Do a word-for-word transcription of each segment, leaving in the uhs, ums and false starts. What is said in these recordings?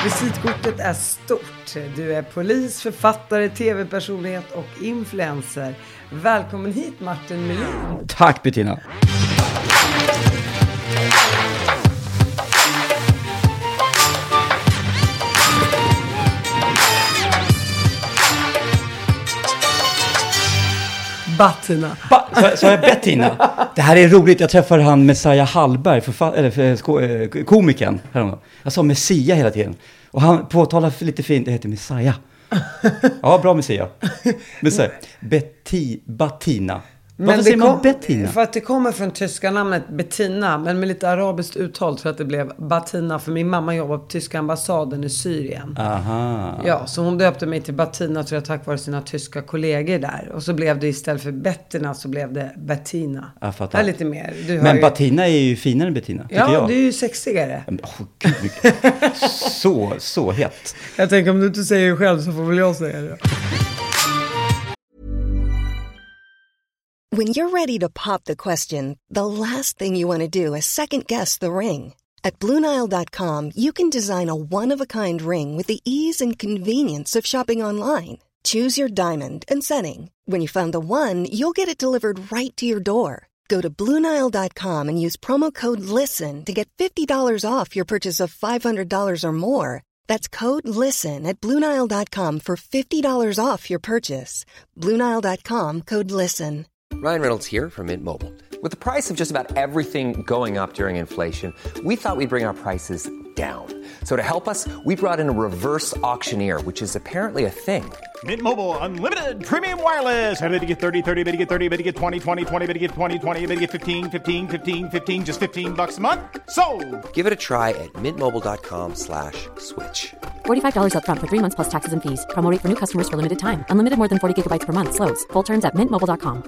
Visitkortet är stort. Du är polis, författare, tv-personlighet och influencer. Välkommen hit, Martin Melin. Tack, Bettina. Bettina. Ba- så, så är Bettina. Det här är roligt. Jag träffade han Messiah Hallberg, förfa- eller för, sko- eh, komikern. Jag sa Messiah hela tiden. Och han påtalar lite fint, det heter Messiah. Ja, bra Messiah. Messiah. Betty, Bettina. Varför Men säger det kom, man Bettina? För att det kommer från tyska namnet Bettina, men med lite arabiskt uttal så att det blev Bettina. För min mamma jobbar på tyska ambassaden i Syrien. Aha. Ja, så hon döpte mig till Bettina tror jag tack vare sina tyska kollegor där. Och så blev det istället för Bettina så blev det Bettina. Jag fattar. Det är lite mer. Du Men ju... Bettina är ju finare än Bettina, tycker ja, jag. det är ju sexigare. Oh, gud, mycket. så, så hett. Jag tänker om du inte säger det själv så får väl jag säga det. When you're ready to pop the question, the last thing you want to do is second-guess the ring. At Blue Nile dot com, you can design a one-of-a-kind ring with the ease and convenience of shopping online. Choose your diamond and setting. When you find the one, you'll get it delivered right to your door. Go to Blue Nile dot com and use promo code LISTEN to get fifty dollars off your purchase of five hundred dollars or more. That's code LISTEN at Blue Nile dot com for fifty dollars off your purchase. Blue Nile dot com, code LISTEN. Ryan Reynolds here from Mint Mobile. With the price of just about everything going up during inflation, we thought we'd bring our prices down. So to help us, we brought in a reverse auctioneer, which is apparently a thing. Mint Mobile Unlimited Premium Wireless. How to get thirty, thirty, how to get thirty, how to get twenty, twenty, twenty, how to get twenty, twenty, how to get fifteen, fifteen, fifteen, fifteen, just fifteen bucks a month? Sold! Give it a try at mintmobile.com slash switch. forty-five dollars up front for three months plus taxes and fees. Promo rate for new customers for limited time. Unlimited more than forty gigabytes per month. Slows full terms at mint mobile dot com.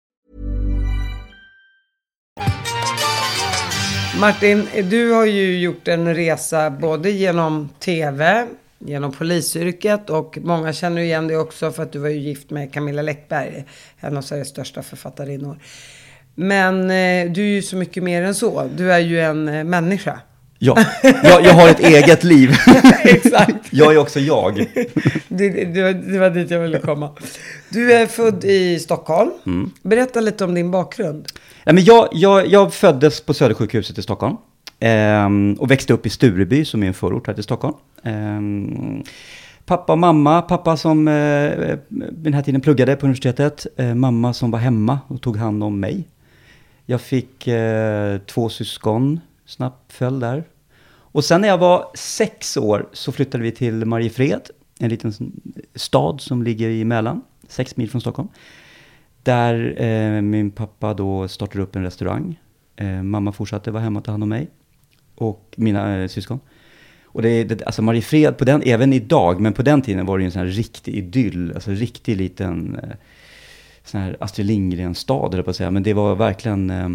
Martin, du har ju gjort en resa både genom tv, genom polisyrket och många känner igen dig också för att du var ju gift med Camilla Läckberg, en av Sveriges största författarinnor. Men eh, du är ju så mycket mer än så. Du är ju en eh, människa. Ja, jag, jag har ett eget liv. Exakt. Jag är också jag. Det, det, det var dit jag ville komma. Du är född i Stockholm. Mm. Berätta lite om din bakgrund. Ja, men jag, jag, jag föddes på Södersjukhuset i Stockholm. Ehm, och växte upp i Stureby som är en förort här till Stockholm. Ehm, pappa och mamma. Pappa som eh, den här tiden pluggade på universitetet. Eh, mamma som var hemma och tog hand om mig. Jag fick eh, två syskon. Snabbt föll där. Och sen när jag var sex år så flyttade vi till Mariefred. En liten stad som ligger i Mälaren. Sex mil från Stockholm. Där eh, min pappa då startade upp en restaurang. Eh, mamma fortsatte vara hemma och ta hand om mig. Och mina eh, syskon. Och det, det, alltså Mariefred på den, även idag, men på den tiden var det ju en sån här riktig idyll. Alltså en riktig liten eh, sån här Astrid Lindgren-stad, eller på att säga. Men det var verkligen eh,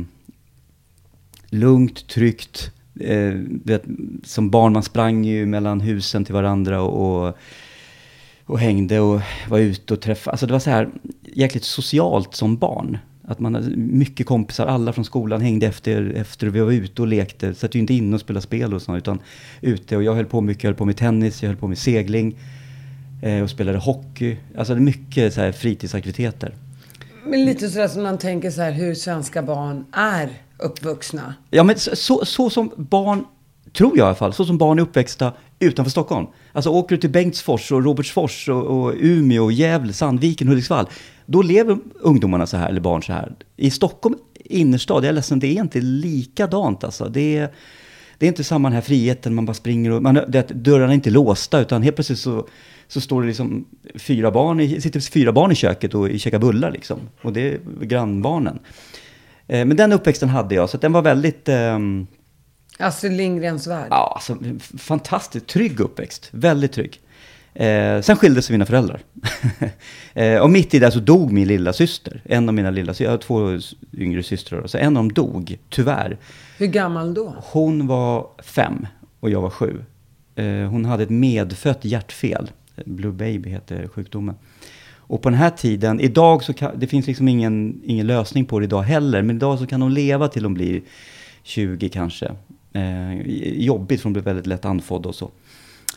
lugnt, tryggt. Eh, vet, som barn man sprang ju mellan husen till varandra och, och, och hängde och var ute och träffade. Alltså det var så här jäkligt socialt som barn. Att man hade mycket kompisar, alla från skolan hängde efter, efter vi var ute och lekte. Så att ju inte in och spela spel och sånt, utan ute. Och jag höll på mycket, jag höll på med tennis, jag höll på med segling eh, och spelade hockey. Alltså det är mycket så här fritidsaktiviteter. Men lite sådär som man tänker så här hur svenska barn är uppvuxna. Ja, men så, så, så som barn, tror jag i alla fall, så som barn är uppväxta utanför Stockholm. Alltså åker du till Bengtsfors och Robertsfors och, och Umeå och Gävle, Sandviken, Hudiksvall. Då lever ungdomarna så här, eller barn så här. I Stockholm innerstad, jag är ledsen, det är inte likadant alltså. Det är, det är inte samma den här friheten, man bara springer och man, det, dörrarna är inte låsta, utan helt plötsligt så, så står det liksom fyra barn, i, sitter fyra barn i köket och käkar bullar liksom. Och det är grannbarnen. Eh, men den uppväxten hade jag, så att den var väldigt... Eh, Astrid Lindgrens värld. Ja, alltså fantastiskt trygg uppväxt, väldigt trygg. Eh, sen skilde sig mina föräldrar. eh, och mitt i det så dog min lilla syster. En av mina lilla syster. Jag har två yngre systrar. Så en av dem dog, tyvärr. Hur gammal då? Hon var fem och jag var sju. Eh, hon hade ett medfött hjärtfel. Blue baby heter sjukdomen. Och på den här tiden, idag så kan, det finns liksom ingen, ingen lösning på det idag heller. Men idag så kan hon leva till hon blir tjugo kanske. Eh, jobbigt för hon blir väldigt lätt andfådd och så.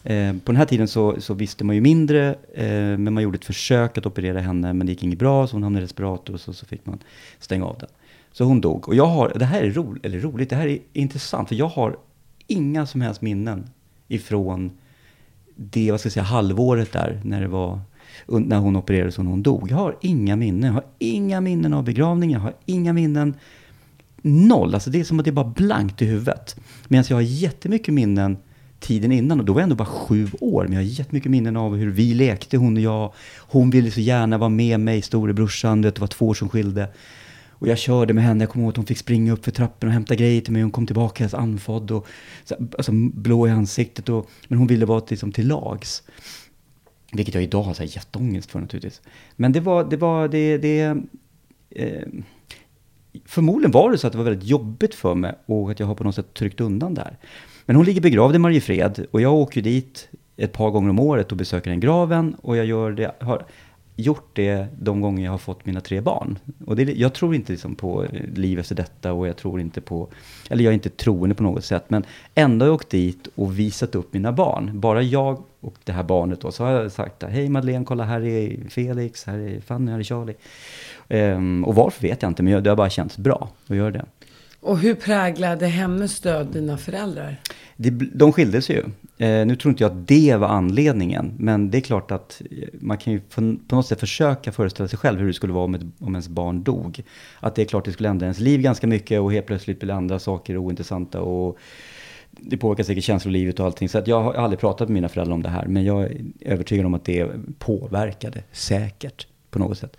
Eh, på den här tiden så, så visste man ju mindre, eh, men man gjorde ett försök att operera henne, men det gick inget bra, så hon hamnade i respirator och så, så fick man stänga av den. Så hon dog. Och jag har, det här är ro, eller roligt, det här är intressant, för jag har inga som helst minnen ifrån det, vad ska jag säga, halvåret där, när det var, när hon opererades och hon dog. Jag har inga minnen, jag har inga minnen av begravningen, jag har inga minnen, noll, alltså det är som att det är bara blankt i huvudet. Medan jag har jättemycket minnen tiden innan, och då var jag ändå bara sju år, men jag har jättemycket minnen av hur vi lekte, hon och jag. Hon ville så gärna vara med mig, storebrorsan, det var två år som skilde. Och jag körde med henne, jag kommer ihåg att hon fick springa upp för trappen och hämta grejer till mig. Hon kom tillbaka helt andfådd och så, alltså, blå i ansiktet. Och, men hon ville vara liksom, till lags. Vilket jag idag har så här, jätteångest för naturligtvis. Men det var, det var, det, det eh, förmodligen var det så att det var väldigt jobbigt för mig och att jag har på något sätt tryckt undan där. Men hon ligger begravd i Mariefred och jag åker dit ett par gånger om året och besöker den graven. Och jag gör det, har gjort det de gånger jag har fått mina tre barn. Och det, jag tror inte liksom på liv efter detta, och jag tror inte på, eller jag är inte troende på något sätt. Men ändå har jag åkt dit och visat upp mina barn. Bara jag och det här barnet då. Så har jag sagt, hej Madeleine, kolla här är Felix, här är Fanny, här är Charlie. Um, och varför vet jag inte, men det har bara känts bra att göra det. Och hur präglade hennes död dina föräldrar? Det, de skildes ju. Eh, nu tror inte jag att det var anledningen. Men det är klart att man kan ju på, på något sätt försöka föreställa sig själv hur det skulle vara om, ett, om ens barn dog. Att det är klart att det skulle ändra ens liv ganska mycket och helt plötsligt blir andra saker ointressanta. Och det påverkar säkert känslolivet och allting. Så att jag har aldrig pratat med mina föräldrar om det här. Men jag är övertygad om att det påverkade säkert på något sätt.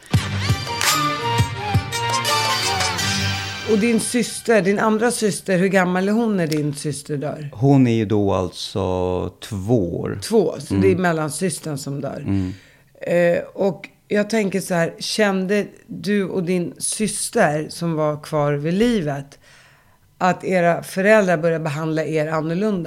Och din syster, din andra syster, hur gammal är hon när din syster dör? Hon är ju då alltså två år. Två, så Mm. det är mellansystern som dör. Mm. Eh, och jag tänker så här, kände du och din syster som var kvar vid livet att era föräldrar började behandla er annorlunda?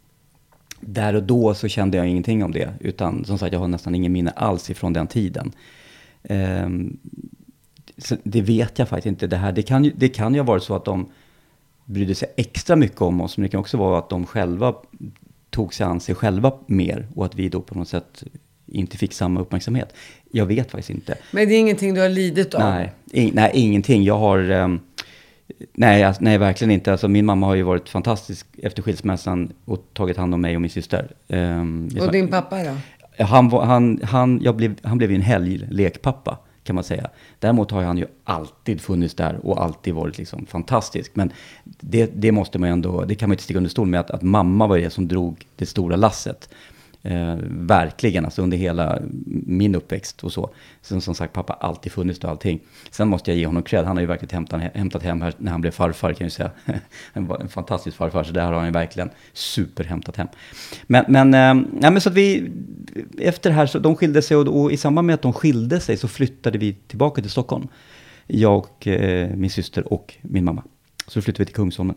Där och då så kände jag ingenting om det. Utan som sagt, jag har nästan ingen minne alls ifrån den tiden. Um, Så det vet jag faktiskt inte. Det, här, det, kan ju, det kan ju ha varit så att de brydde sig extra mycket om oss. Men det kan också vara att de själva tog sig an sig själva mer. Och att vi då på något sätt inte fick samma uppmärksamhet. Jag vet faktiskt inte. Men det är ingenting du har lidit av? Nej, in, nej ingenting. Jag har... Um, nej, alltså, nej, verkligen inte. Alltså, min mamma har ju varit fantastisk efter skilsmässan. Och tagit hand om mig och min syster. Um, och din pappa då? Han, han, han, jag blev, han blev ju en helglekpappa, kan man säga. Däremot har han ju alltid funnits där och alltid varit liksom fantastisk. Men det, det måste man ju ändå, det kan man inte sticka under stol med, att, att mamma var det som drog det stora lasset. Eh, verkligen, alltså under hela min uppväxt och så. Som, som sagt, pappa alltid funnits och allting. Sen måste jag ge honom cred, han har ju verkligen hämtat, hämtat hem här när han blev farfar, kan jag säga. Han var en fantastisk farfar, så där har han ju verkligen superhämtat hem. Men, men, eh, ja, men så att vi, efter det här, så de skilde sig, och, och i samband med att de skilde sig så flyttade vi tillbaka till Stockholm. Jag och eh, min syster och min mamma. Så flyttade vi till Kungsholmen.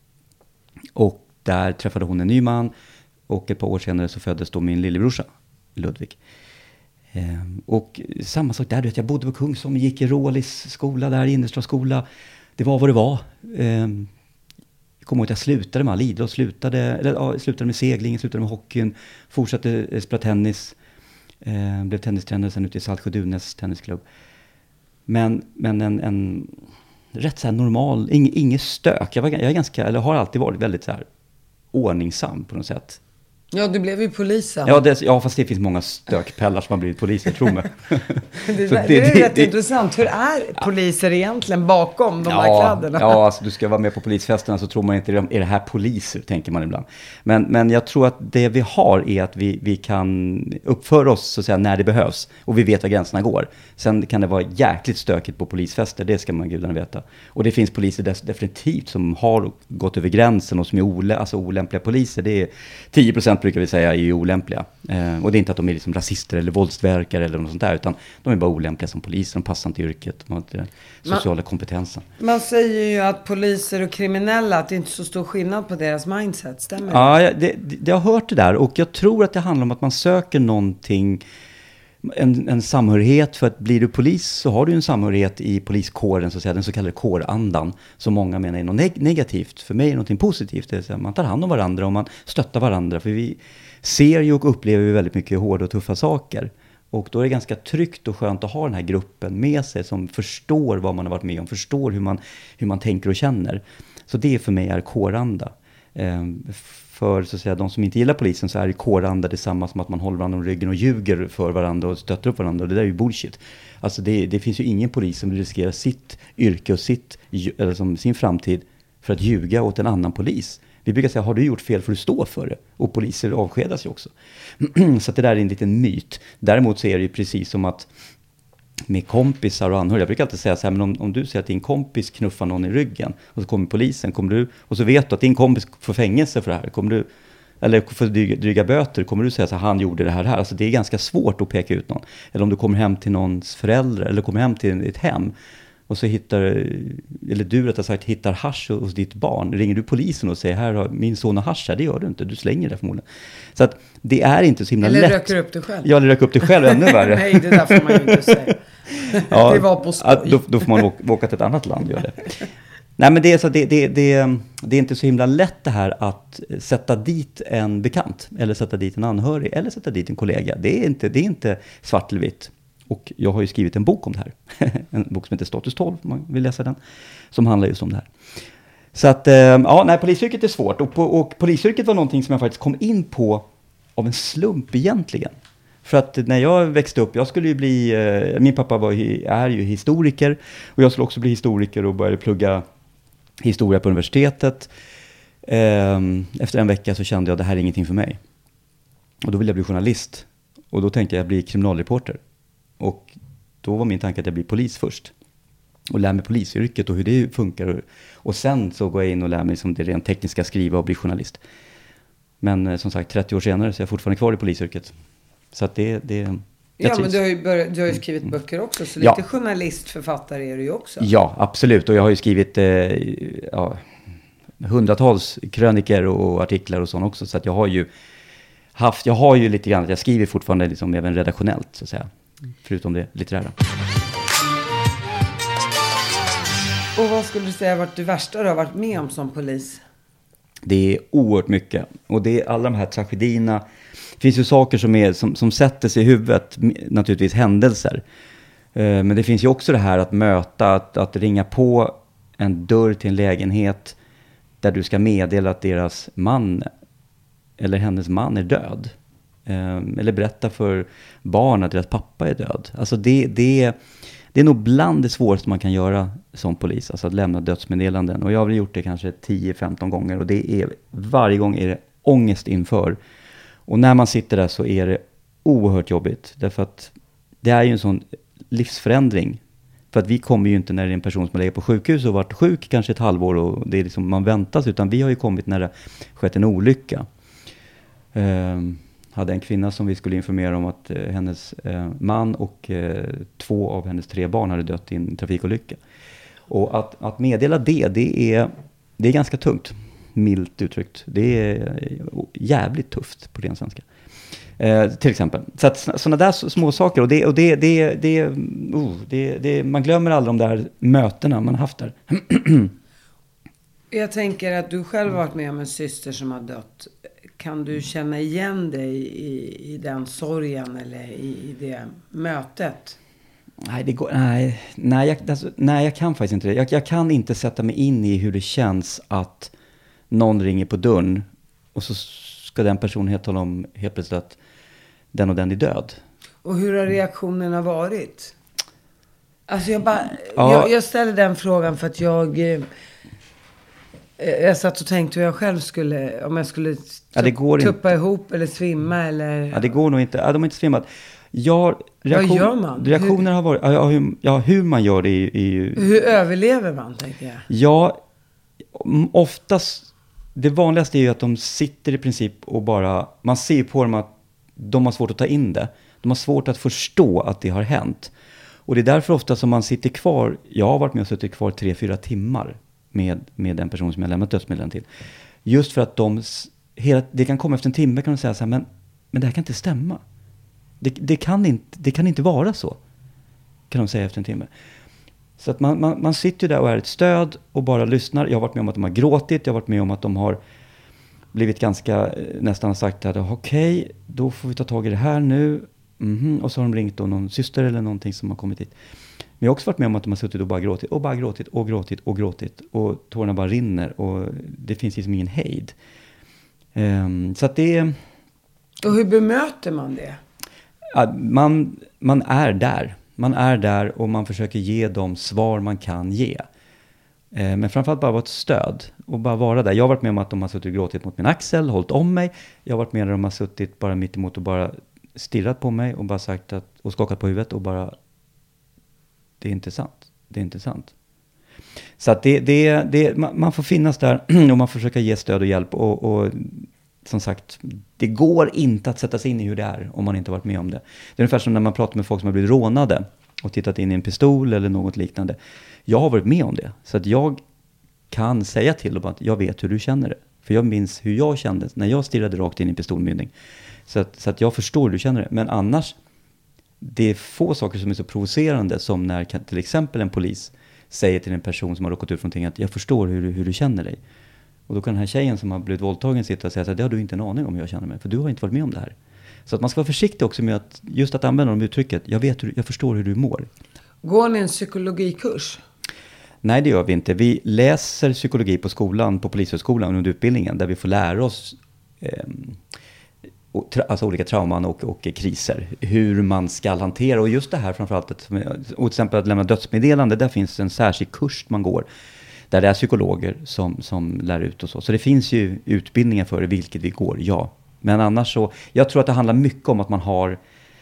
Och där träffade hon en ny man. Och ett par år senare så föddes då min lillebrorsa, Ludvig. Ehm, och samma sak där, du vet, jag bodde på Kungsholmen, gick i Rålis skola där, Innerstad skola. Det var vad det var. Ehm, jag kommer ihåg att jag slutade med all idrott, slutade, eller, ja, slutade med seglingen, slutade med hockeyn, fortsatte spela tennis. Ehm, blev tennistränare sen ute i Saltsjö-Dunäs tennisklubb. Men, men en, en rätt så här normal, ing, inget stök. Jag, var, jag är ganska, eller har alltid varit väldigt så här ordningsam på något sätt. Ja, du blev ju polisen. Ja, det, ja, fast det finns många stökpellar som har blivit poliser, tror mig. det, det, det, det är det, rätt det, intressant. Hur är poliser egentligen bakom de ja, här kläderna? Ja, alltså du ska vara med på polisfesterna, så tror man inte, är det här poliser, tänker man ibland. Men, men jag tror att det vi har är att vi, vi kan uppföra oss så att säga, när det behövs. Och vi vet var gränserna går. Sen kan det vara jäkligt stökigt på polisfester, det ska man gudarna veta. Och det finns poliser dess, definitivt som har gått över gränsen och som är olä, alltså olämpliga poliser. Det är tio procent brukar vi säga är ju olämpliga. Eh, och det är inte att de är liksom rasister eller våldsverkare eller något sånt där, utan de är bara olämpliga som poliser, de passar inte i yrket, de har inte den sociala man, kompetensen. Man säger ju att poliser och kriminella, att det inte är så stor skillnad på deras mindset, stämmer det? Ja, det, det, jag har hört det där, och jag tror att det handlar om att man söker någonting en, en samhörighet, för att blir du polis så har du en samhörighet i poliskåren, så att säga, den så kallade kårandan, som många menar är något neg- negativt. För mig är det något positivt, det är att man tar hand om varandra och man stöttar varandra, för vi ser ju och upplever ju väldigt mycket hårda och tuffa saker. Och då är det ganska tryggt och skönt att ha den här gruppen med sig som förstår vad man har varit med om, förstår hur man, hur man tänker och känner. Så det för mig är kåranda. Eh, för så att säga, de som inte gillar polisen, så är kåranda detsamma som att man håller varandra om ryggen och ljuger för varandra och stöttar upp varandra. Och det där är ju bullshit. Alltså det, det finns ju ingen polis som riskerar sitt yrke och sitt, eller som sin framtid för att ljuga åt en annan polis. Vi brukar säga, har du gjort fel för att stå för det? Och poliser avskedas ju också. Så att det där är en liten myt. Däremot så är det ju precis som att med kompisar och anhöriga. Jag brukar alltid säga så här, men om, om du säger att din kompis knuffar någon i ryggen och så kommer polisen, kommer du, och så vet du att din kompis får fängelse för det här, kommer du, eller får dryga, dryga böter, kommer du säga så här, han gjorde det här här. Alltså det är ganska svårt att peka ut någon. Eller om du kommer hem till någons föräldrar eller kommer hem till ett hem och så hittar, eller du rättare sagt hittar hasch hos ditt barn. Ringer du polisen och säger, här har min son har hasch här, det gör du inte, du slänger det förmodligen. Så att det är inte så himla eller lätt. Eller röker upp det själv. Ja, eller röker upp det själv ännu värre. Nej, det där får man ju inte säga. Ja, det var på skoj. Ja, då, då får man åka, åka till ett annat land och göra det. Nej, men det är, så, det, det, det, det är inte så himla lätt det här att sätta dit en bekant, eller sätta dit en anhörig, eller sätta dit en kollega. Det är inte, det är inte svart eller vitt. Och jag har ju skrivit en bok om det här. En bok som heter Status tolv, om man vill läsa den. Som handlar just om det här. Så att, ja, nej, polisyrket är svårt. Och, och polisyrket var någonting som jag faktiskt kom in på av en slump egentligen. För att när jag växte upp, jag skulle ju bli, eh, min pappa var, är ju historiker. Och jag skulle också bli historiker och började plugga historia på universitetet. Eh, efter en vecka så kände jag att det här är ingenting för mig. Och då ville jag bli journalist. Och då tänkte jag att jag blir kriminalreporter. Och då var min tanke att jag blir polis först. Och lär mig polisyrket och hur det funkar. Och sen så går jag in och lär mig som det rent tekniska, skriva och bli journalist. Men eh, som sagt, trettio år senare så är jag fortfarande kvar i polisyrket. Så att det... det ja, trivs. men du har, ju börjat, du har ju skrivit böcker också. Så ja. lite journalist, författare är du ju också. Ja, absolut. Och jag har ju skrivit eh, ja, hundratals kröniker och artiklar och sånt också. Så att jag har ju haft... Jag har ju lite grann... Jag skriver fortfarande liksom även redaktionellt, så att säga. Förutom det litterära. Och vad skulle du säga har varit det värsta du har varit med om som polis? Det är oerhört mycket. Och det är alla de här tragedierna. Det finns ju saker som, är, som, som sätter sig i huvudet. Naturligtvis händelser. Eh, men det finns ju också det här att möta. Att, att ringa på en dörr till en lägenhet. Där du ska meddela att deras man. Eller hennes man är död. Eh, eller berätta för barn att deras pappa är död. Alltså det, det, det är nog bland det svåraste man kan göra som polis. Alltså att lämna dödsmeddelanden. Och jag har väl gjort det kanske tio femton gånger. Och det är, varje gång är det ångest inför. Och när man sitter där så är det oerhört jobbigt. Därför att det är ju en sån livsförändring. För att vi kommer ju inte när det är en person som lägger på sjukhus och varit sjuk kanske ett halvår. Och det är liksom man väntas. Utan vi har ju kommit när det skett en olycka. Um, hade en kvinna som vi skulle informera om att eh, hennes eh, man och eh, två av hennes tre barn hade dött i en trafikolycka. Och att, att meddela det, det är, det är ganska tungt, milt uttryckt. Det är jävligt tufft på ren svenska. Eh, till exempel. Så att sådana där små saker, och, det, och det, det, det, oh, det, det, man glömmer alla de där mötena man haft där. Jag tänker att du själv har varit med om en syster som har dött. Kan du känna igen dig i, i den sorgen eller i, i det mötet? Nej, det går, nej, nej, jag, alltså, nej, jag kan faktiskt inte det. Jag, jag kan inte sätta mig in i hur det känns att någon ringer på dörren och så ska den personen helt tala om helt plötsligt att den och den är död. Och hur har reaktionerna varit? Alltså jag bara, ja. jag, jag ställer den frågan för att jag... Eh, Jag satt och tänkte hur jag själv skulle, om jag skulle tup, ja, det går tuppa inte. ihop eller svimma eller... Ja, det går nog inte. Ja, de har inte svimmat. Jag, reaktion, Vad gör man? Reaktioner hur, har varit, ja, hur, ja, hur man gör det är ju... Hur överlever man, tänker jag? Ja, oftast, det vanligaste är ju att de sitter i princip och bara, man ser på dem att de har svårt att ta in det. De har svårt att förstå att det har hänt. Och det är därför ofta som man sitter kvar, jag har varit med och suttit kvar tre, fyra timmar. Med, med den person som jag lämnat dödsmeddelanden till. Just för att de, hela, det kan komma efter en timme kan de säga så här, men, men det här kan inte stämma. Det, det, kan inte, det kan inte vara så, kan de säga efter en timme. Så att man, man, man sitter där och är ett stöd och bara lyssnar. Jag har varit med om att de har gråtit. Jag har varit med om att de har blivit ganska, nästan sagt att okej, okay, då får vi ta tag i det här nu. Mm-hmm. Och så har de ringt då någon syster eller någonting som har kommit hit. Men jag har också varit med om att de har suttit och bara gråtit och bara gråtit och gråtit och gråtit. Och tårarna bara rinner och det finns liksom ingen hejd. Um, så att det... Och hur bemöter man det? Ja, man, man är där. Man är där och man försöker ge de svar man kan ge. Eh, men framförallt bara vara ett stöd och bara vara där. Jag har varit med om att de har suttit och gråtit mot min axel, hållit om mig. Jag har varit med om att de har suttit bara mitt emot och bara stirrat på mig och bara sagt att, och skakat på huvudet och bara, det är inte sant. Det är inte sant. Så att det, det, det, man får finnas där och man får försöka ge stöd och hjälp. Och, och som sagt, det går inte att sätta sig in i hur det är om man inte har varit med om det. Det är ungefär som när man pratar med folk som har blivit rånade och tittat in i en pistol eller något liknande. Jag har varit med om det. Så att jag kan säga till dem att jag vet hur du känner det. För jag minns hur jag kände när jag stirrade rakt in i en pistolmynning. Så att, så att jag förstår hur du känner det. Men annars, det är få saker som är så provocerande som när till exempel en polis säger till en person som har råkat ut från någonting att jag förstår hur, hur du känner dig. Och då kan den här tjejen som har blivit våldtagen sitta och säga att det har du inte en aning om hur jag känner mig. För du har inte varit med om det här. Så att man ska vara försiktig också med att just att använda de uttrycket. Jag vet hur, jag förstår hur du mår. Går ni en psykologikurs? Nej, det gör vi inte. Vi läser psykologi på skolan, på polishögskolan under utbildningen. Där vi får lära oss eh, alltså olika trauman och, och kriser. Hur man ska hantera. Och just det här framförallt, att, och till exempel att lämna dödsmeddelande. Där finns en särskild kurs man går. Där det är psykologer som, som lär ut och så. Så det finns ju utbildningar för det, vilket vi går, ja. Men annars så, jag tror att det handlar mycket om att man har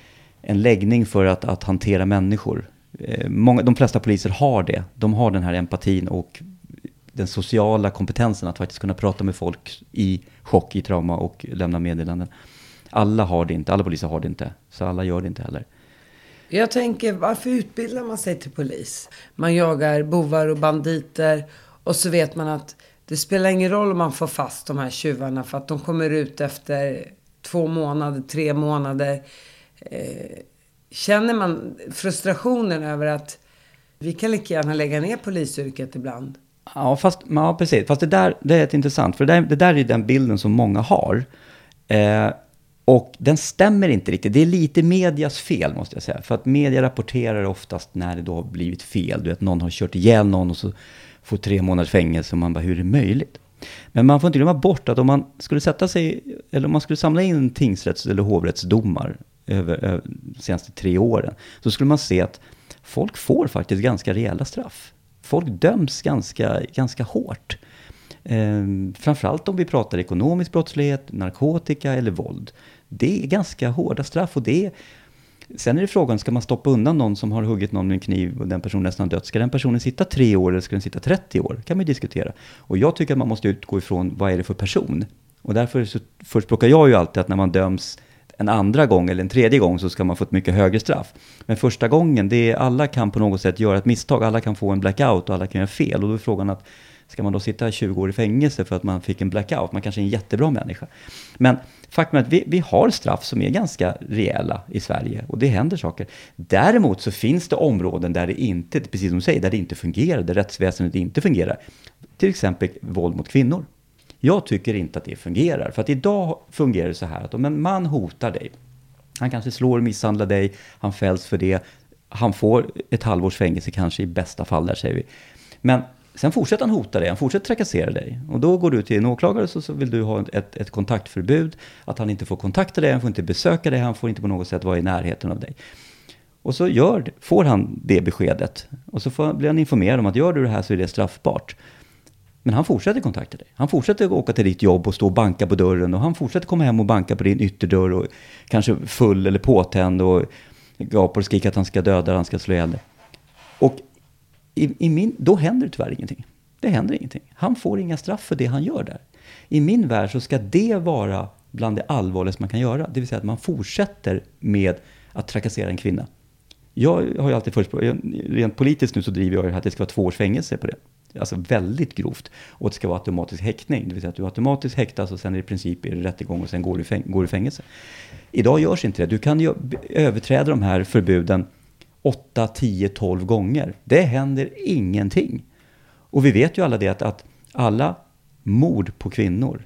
en läggning för att, att hantera människor. Eh, många, de flesta poliser har det. De har den här empatin och den sociala kompetensen att faktiskt kunna prata med folk i chock, i trauma och lämna meddelanden. Alla har det inte, alla poliser har det inte. Så alla gör det inte heller. Jag tänker, varför utbildar man sig till polis? Man jagar bovar och banditer och så vet man att det spelar ingen roll om man får fast de här tjuvarna för att de kommer ut efter två månader, tre månader. Eh, känner man frustrationen över att vi kan lika gärna lägga ner polisyrket ibland? Ja, fast, ja precis. Fast det där det är ett intressant, för det där, det där är den bilden som många har. Eh, Och den stämmer inte riktigt. Det är lite medias fel, måste jag säga. För att media rapporterar oftast när det då har blivit fel. Du vet, någon har kört ihjäl någon och så får tre månaders fängelse. Och man bara, hur är det möjligt? Men man får inte glömma bort att om man skulle sätta sig, eller om man skulle samla in tingsrätts- eller hovrättsdomar över, över de senaste tre åren. Så skulle man se att folk får faktiskt ganska rejäla straff. Folk döms ganska, ganska hårt. Eh, framförallt om vi pratar ekonomisk brottslighet, narkotika eller våld. Det är ganska hårda straff och det är, sen är det frågan, ska man stoppa undan någon som har huggit någon med en kniv och den personen nästan dött? Ska den personen sitta tre år eller ska den sitta trettio år? Kan man diskutera. Och jag tycker att man måste utgå ifrån vad är det för person. Och därför så förespråkar jag ju alltid att när man döms en andra gång eller en tredje gång så ska man få ett mycket högre straff. Men första gången, det är, alla kan på något sätt göra ett misstag, alla kan få en blackout och alla kan göra fel. Och då är frågan att ska man då sitta tjugo år i fängelse för att man fick en blackout? Man kanske är en jättebra människa. Men faktum är att vi, vi har straff som är ganska rejäla i Sverige. Och det händer saker. Däremot så finns det områden där det inte, precis som du säger, där det inte fungerar. Där rättsväsendet inte fungerar. Till exempel våld mot kvinnor. Jag tycker inte att det fungerar. För att idag fungerar det så här att om en man hotar dig. Han kanske slår och misshandlar dig. Han fälls för det. Han får ett halvårs fängelse kanske i bästa fall där, säger vi. Men sen fortsätter han hota dig, han fortsätter trakassera dig. Och då går du till en åklagare så, så vill du ha ett, ett kontaktförbud. Att han inte får kontakta dig, han får inte besöka dig, han får inte på något sätt vara i närheten av dig. Och så gör, får han det beskedet. Och så får, blir han informerad om att gör du det här så är det straffbart. Men han fortsätter kontakta dig. Han fortsätter åka till ditt jobb och stå och banka på dörren. Och han fortsätter komma hem och banka på din ytterdörr. Och kanske full eller påtänd och gapar och skriker att han ska döda, han ska slå ihjäl dig. Och I, i min, då händer det tyvärr ingenting. Det händer ingenting. Han får inga straff för det han gör där. I min värld så ska det vara bland det allvarligaste man kan göra. Det vill säga att man fortsätter med att trakassera en kvinna. Jag har ju alltid förespråkat, rent politiskt nu så driver jag att det ska vara två års fängelse på det. alltså väldigt grovt, och det ska vara automatisk häktning. Det vill säga att du automatiskt häktas och sen i princip är det rättegång och sen går du i, fäng- går du i fängelse. Idag görs inte det. Du kan ju överträda de här förbuden åtta, tio, tolv gånger. Det händer ingenting. Och vi vet ju alla det att, att alla mord på kvinnor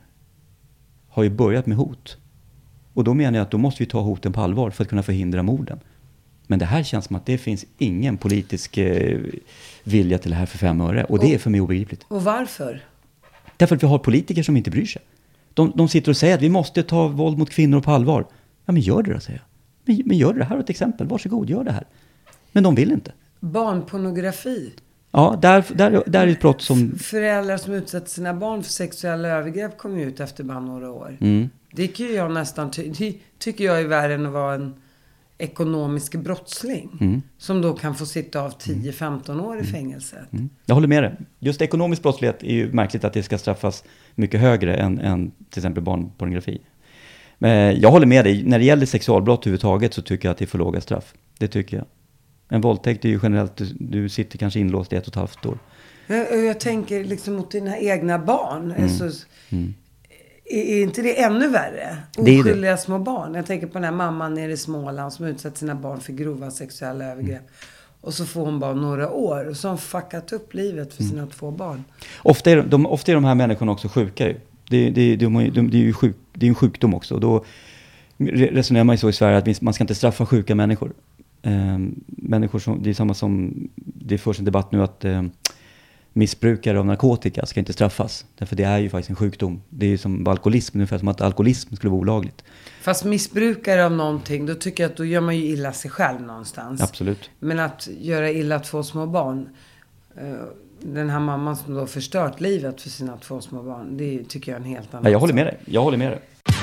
har ju börjat med hot. Och då menar jag att då måste vi ta hoten på allvar för att kunna förhindra morden. Men det här känns som att det finns ingen politisk eh, vilja till det här för fem öre. Och det och, är för mig obegripligt. Och varför? Därför att vi har politiker som inte bryr sig. De, de sitter och säger att vi måste ta våld mot kvinnor på allvar. Ja, men gör det då, säger jag. Men, men gör det här, ett exempel. Varsågod, gör det här. Men de vill inte. Barnpornografi. Ja, där, där, där är ett brott som... Föräldrar som utsätter sina barn för sexuella övergrepp kommer ut efter bara några år. Mm. Det tycker jag nästan... Ty- det tycker jag är värre än att vara en ekonomisk brottsling. Mm. Som då kan få sitta av tio femton år i fängelset. Mm. Jag håller med dig. Just ekonomisk brottslighet är ju märkligt att det ska straffas mycket högre än, än till exempel barnpornografi. Men jag håller med dig. När det gäller sexualbrott överhuvudtaget så tycker jag att det är för låga straff. Det tycker jag. En våldtäkt är ju generellt, du, du sitter kanske inlåst i ett och ett halvt år. Jag, jag tänker liksom mot dina egna barn. Mm. Alltså, mm. Är, är inte det ännu värre? Oskyldiga små barn. Jag tänker på den här mamman nere i Småland som utsätter sina barn för grova sexuella övergrepp. Mm. Och så får hon bara några år. Och så har hon fuckat upp livet för sina mm. två barn. Ofta är de, ofta är de här människorna också sjuka ju. Det, det, de, de, de, det är ju sjuk, det är en sjukdom också. Och då resonerar man ju så i Sverige att man ska inte straffa sjuka människor. Eh, människor som, det är samma som, det förs en debatt nu att eh, missbrukare av narkotika ska inte straffas. Därför det är ju faktiskt en sjukdom. Det är ju som alkoholism, ungefär som att alkoholism skulle vara olagligt. Fast missbrukare av någonting, då tycker jag att då gör man ju illa sig själv någonstans. Absolut. Men att göra illa två små barn, eh, den här mamman som då förstört livet för sina två små barn, det tycker jag är en helt annan. Ja, jag håller med dig, jag håller med dig.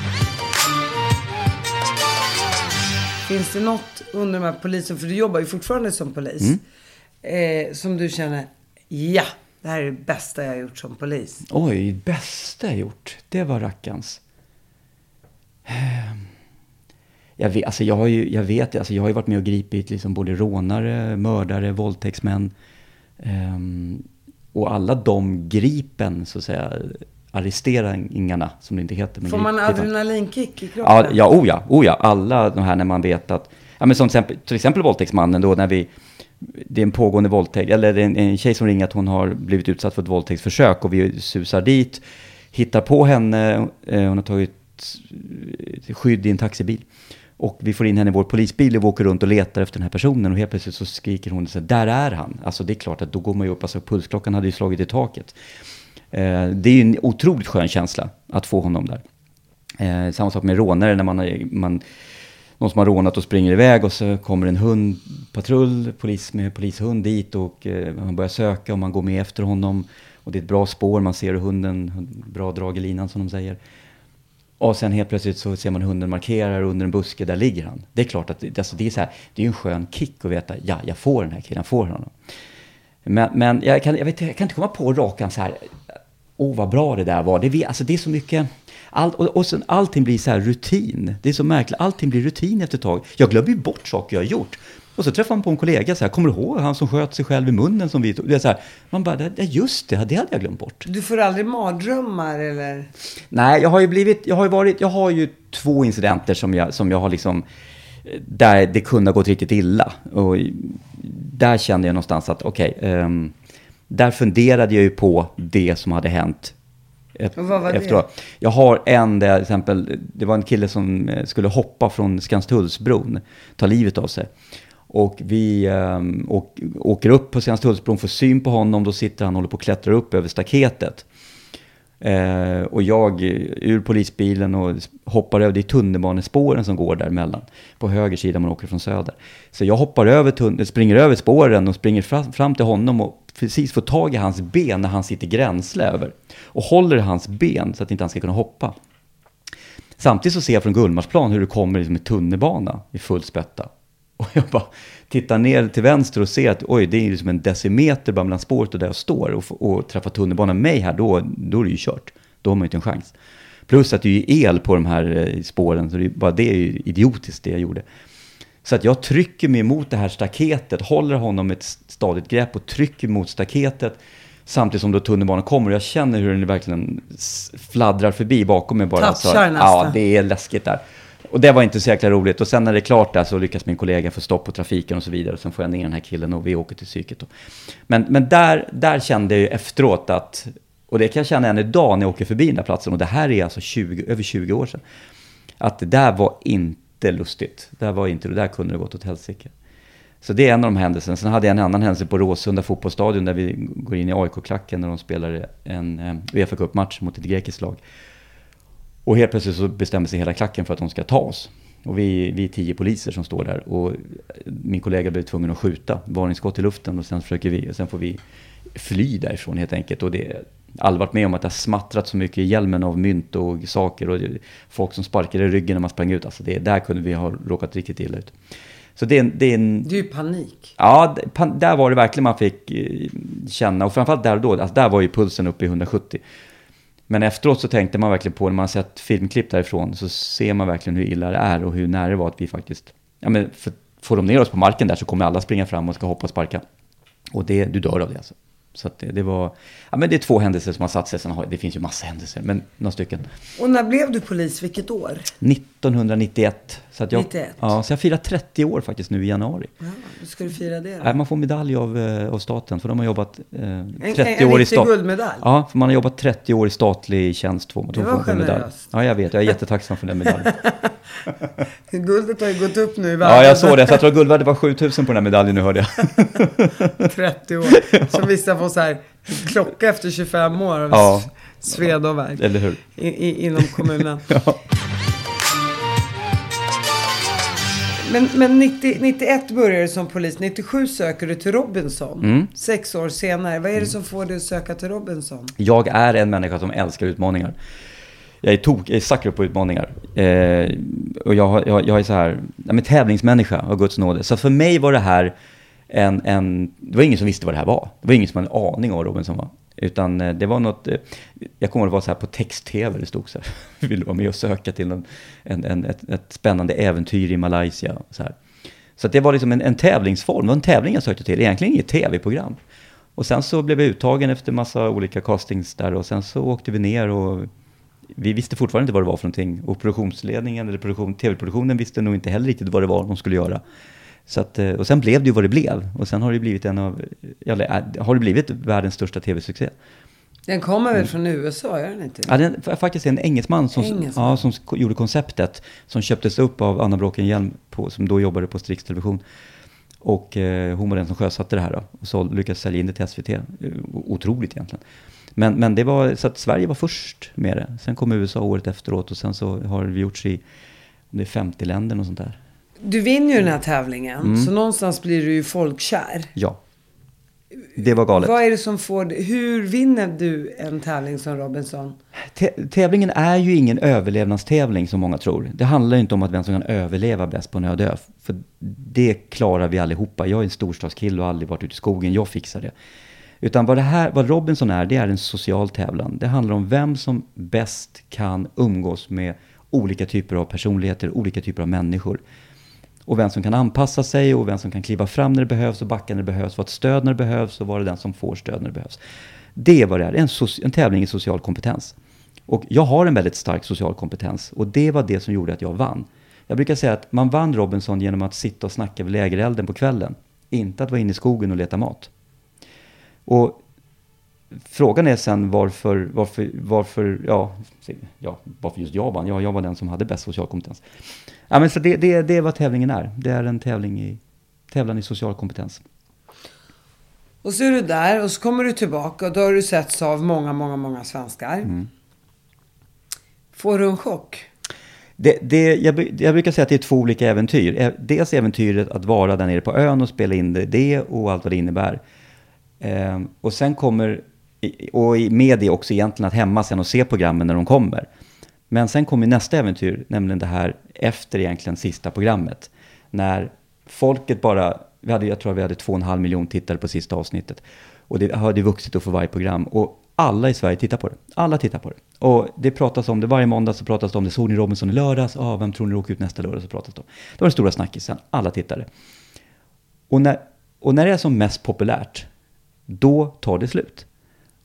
Finns det något under de här polisen, för du jobbar ju fortfarande som polis, mm. eh, som du känner, ja, det här är det bästa jag har gjort som polis? Oj, bästa jag gjort, det var rackans. Jag vet, alltså jag har ju, jag vet, alltså jag har ju varit med och gripit liksom både rånare, mördare, våldtäktsmän. Um, och alla de gripen, så att säga, arresteringarna, som det inte heter. Men får man grip, adrenalinkick i kroppen? Ja, ja, oh ja, oh ja, alla de här när man vet att, ja men som till exempel, till exempel våldtäktsmannen då, när vi, det är en pågående våldtäkt, eller det är en, en tjej som ringer att hon har blivit utsatt för ett våldtäktsförsök och vi susar dit, hittar på henne, hon har tagit skydd i en taxibil. Och vi får in henne i vår polisbil och vi åker runt och letar efter den här personen. Och helt plötsligt så skriker hon så där är han. Alltså det är klart att då går man ju upp. Alltså pulsklockan hade ju slagit i taket. Eh, det är ju en otroligt skön känsla att få honom där. Eh, samma sak med rånare när man, man någon som har rånat och springer iväg. Och så kommer en hundpatrull, polis med polishund dit. Och eh, man börjar söka och man går med efter honom. Och det är ett bra spår. Man ser hunden, bra drag i linan som de säger. Och sen helt plötsligt så ser man hunden markerar under en buske, där ligger han. Det är klart att alltså det är så här, det är ju en skön kick att veta, ja, jag får den här killen, jag får honom. Men, men jag, kan, jag, vet, jag kan inte komma på rakan så här, åh oh, vad bra det där var. Det, alltså det är så mycket, all, och, och sen allting blir så här rutin. Det är så märkligt, allting blir rutin efter ett tag. Jag glömmer ju bort saker jag har gjort. Och så träffar man på en kollega så här, kommer du ihåg han som sköt sig själv i munnen som vi tog? Det är så här, man bara, det, just det, det hade jag glömt bort. Du får aldrig mardrömmar eller? Nej, jag har ju blivit, jag har ju varit, jag har ju två incidenter som jag, som jag har liksom, där det kunde ha gått riktigt illa. Och där kände jag någonstans att, okej, okay, um, där funderade jag ju på det som hade hänt. Och vad var efteråt. Det? Jag har en där, till exempel, det var en kille som skulle hoppa från Skanstullsbron, ta livet av sig. Och vi um, åk, åker upp på Skanstullsbron, får syn på honom, då sitter han och håller på att klättra upp över staketet. Uh, och jag ur polisbilen och hoppar över, det är tunnelbanespåren som går däremellan. På höger sida man åker från söder. Så jag hoppar över tunnel, springer över spåren och springer fram, fram till honom och precis får tag i hans ben när han sitter gränsle över. Och håller hans ben så att inte han ska kunna hoppa. Samtidigt så ser jag från Gullmarsplan hur det kommer liksom en tunnelbana i full spätta. Och jag bara tittar ner till vänster och ser att oj, det är ju som en decimeter bara mellan spåret och där jag står. Och, och träffar tunnelbanan med mig här, då, då är det ju kört. Då har man ju inte en chans. Plus att det är ju el på de här spåren, så det är, bara det är ju idiotiskt det jag gjorde. Så att jag trycker mig mot det här staketet, håller honom ett stadigt grepp och trycker mot staketet. Samtidigt som då tunnelbanan kommer och jag känner hur den verkligen fladdrar förbi bakom mig bara. Så, ja, det är läskigt där. Och det var inte så jäkla roligt. Och sen när det är klart där så lyckas min kollega få stopp på trafiken och så vidare. Och sen får jag ner den här killen och vi åker till psyket. Men, men där, där kände jag ju efteråt att, och det kan jag känna än idag när jag åker förbi den där platsen. Och det här är alltså tjugo, över tjugo år sedan. Att det där var inte lustigt. Det där var inte, det där kunde det gått åt helsike. Så det är en av de händelserna. Sen hade jag en annan händelse på Råsunda fotbollsstadion där vi går in i A I K-klacken när de spelar en um, UEFA Cup-match mot ett grekiskt lag. Och helt plötsligt så bestämmer sig hela klacken för att de ska ta oss. Och vi, vi är tio poliser som står där. Och min kollega blev tvungen att skjuta varningsskott i luften. Och sen, försöker vi, och sen får vi fly därifrån helt enkelt. Och det all varit med om att det har smattrat så mycket i hjälmen av mynt och saker. Och folk som sparkade i ryggen när man sprang ut. Alltså det, där kunde vi ha råkat riktigt illa ut. Så det, det är en... Det är ju panik. Ja, pan, där var det verkligen man fick eh, känna. Och framförallt där och då. Alltså där var ju pulsen uppe i hundrasjuttio. Men efteråt så tänkte man verkligen på, när man har sett filmklipp därifrån, så ser man verkligen hur illa det är och hur nära det var att vi faktiskt, ja men för, får de ner oss på marken där så kommer alla springa fram och ska hoppa och sparka. Och det, du dör av det alltså. Så att det, det var, ja men det är två händelser som har satt sig, sen har, det finns ju massa händelser, men några stycken. Och när blev du polis, vilket år? nittonhundranittioett. Så att jag, nittioett. Ja, så jag firar trettio år faktiskt nu i januari. Ja, hur ska du fira det då? Nej, man får medalj av, av staten, för de har jobbat eh, trettio en, en år i stat. guldmedalj? Ja, för man har jobbat trettio år i statlig tjänst. Två, det var generöst. Ja, jag vet, jag är jättetacksam för den medaljen. Guldet har ju gått upp nu i världen. Ja, jag såg det. Så jag tror att guldvärdet var sjutusen på den här medaljen nu, hörde jag. trettio år. Som vissa får så här klocka efter tjugofem år av ja. sved och värk. Eller hur? I, i, inom kommunen. Ja. Men, men nittio, nittioett började du som polis. nittiosju söker du till Robinson. Mm. Sex år senare. Vad är det som får dig att söka till Robinson? Jag är en människa som älskar utmaningar. Jag är tok, jag är sacker på utmaningar. Eh, och jag, jag, jag är så här, ja, men tävlingsmänniska av Guds nåde. Så för mig var det här en, en, det var ingen som visste vad det här var. Det var ingen som hade en aning om vad Robinson var. Utan det var något, jag kommer att vara så här på text-tv, det stod så här, vill du vara med och söka till en, en, en, ett, ett spännande äventyr i Malaysia. Så, här. Så att det var liksom en, en tävlingsform, det var en tävling jag sökte till, egentligen inget tv-program. Och sen så blev jag uttagen efter massa olika castings där och sen så åkte vi ner och vi visste fortfarande inte vad det var för någonting. Och produktionsledningen eller produktion, tv-produktionen visste nog inte heller riktigt vad det var de skulle göra. Så att, och sen blev det ju vad det blev. Och sen har det blivit en av, eller, har det blivit världens största tv-succé. Den kommer väl mm. från U S A, gör den inte? Ja, den är faktiskt en engelsman som, engelsman. Ja, som gjorde konceptet. Som köptes upp av Anna Bråkenhielm på, som då jobbade på Strix Television. Och eh, hon var den som sjösatte det här då. Och så lyckades sälja in det till S V T. Otroligt egentligen. Men, men det var så att Sverige var först med det. Sen kom U S A året efteråt och sen så har vi gjorts i det är femtio länder och sånt där. Du vinner ju den här tävlingen, mm. så någonstans blir du ju folkkär. Ja, det var galet. Vad är det som får dig? Hur vinner du en tävling som Robinson? T- tävlingen är ju ingen överlevnadstävling som många tror. Det handlar ju inte om att vem som kan överleva bäst på en öde ö. För det klarar vi allihopa. Jag är en storstadskille och har aldrig varit ute i skogen. Jag fixar det. Utan vad, det här, vad Robinson är, det är en social tävlan. Det handlar om vem som bäst kan umgås med olika typer av personligheter, olika typer av människor. Och vem som kan anpassa sig och vem som kan kliva fram när det behövs och backa när det behövs. Vara ett stöd när det behövs och vara den som får stöd när det behövs. Det är vad det är. En, so- en tävling i social kompetens. Och jag har en väldigt stark social kompetens. Och det var det som gjorde att jag vann. Jag brukar säga att man vann Robinson genom att sitta och snacka vid lägerelden på kvällen. Inte att vara inne i skogen och leta mat. Och frågan är sen varför, varför, varför, ja, ja, varför just jag vann. Ja, jag var den som hade bäst social kompetens. Ja, men så det, det, det är vad tävlingen är. Det är en tävling i, tävlan i social kompetens. Och så är du där och så kommer du tillbaka och då har du setts av många, många, många svenskar. Mm. Får du en chock? Det, det, jag, jag brukar säga att det är två olika äventyr. Dels äventyret att vara där nere på ön och spela in det, det och allt vad det innebär. Ehm, och sen kommer, och med det också egentligen att hemma sen och se programmen när de kommer. Men sen kommer nästa äventyr, nämligen det här efter egentligen sista programmet. När folket bara, vi hade, jag tror vi hade två och en halv miljon tittare på sista avsnittet. Och det hade vuxit för varje program. Och alla i Sverige tittar på det. Alla tittar på det. Och det pratas om det varje måndag, så pratas det om det. Såg ni Robinson i lördags? Ja, vem tror ni åker ut nästa lördag? Så pratas det om. Det var den stora snackisen. Alla tittare. Och när, och när det är som mest populärt, då tar det slut.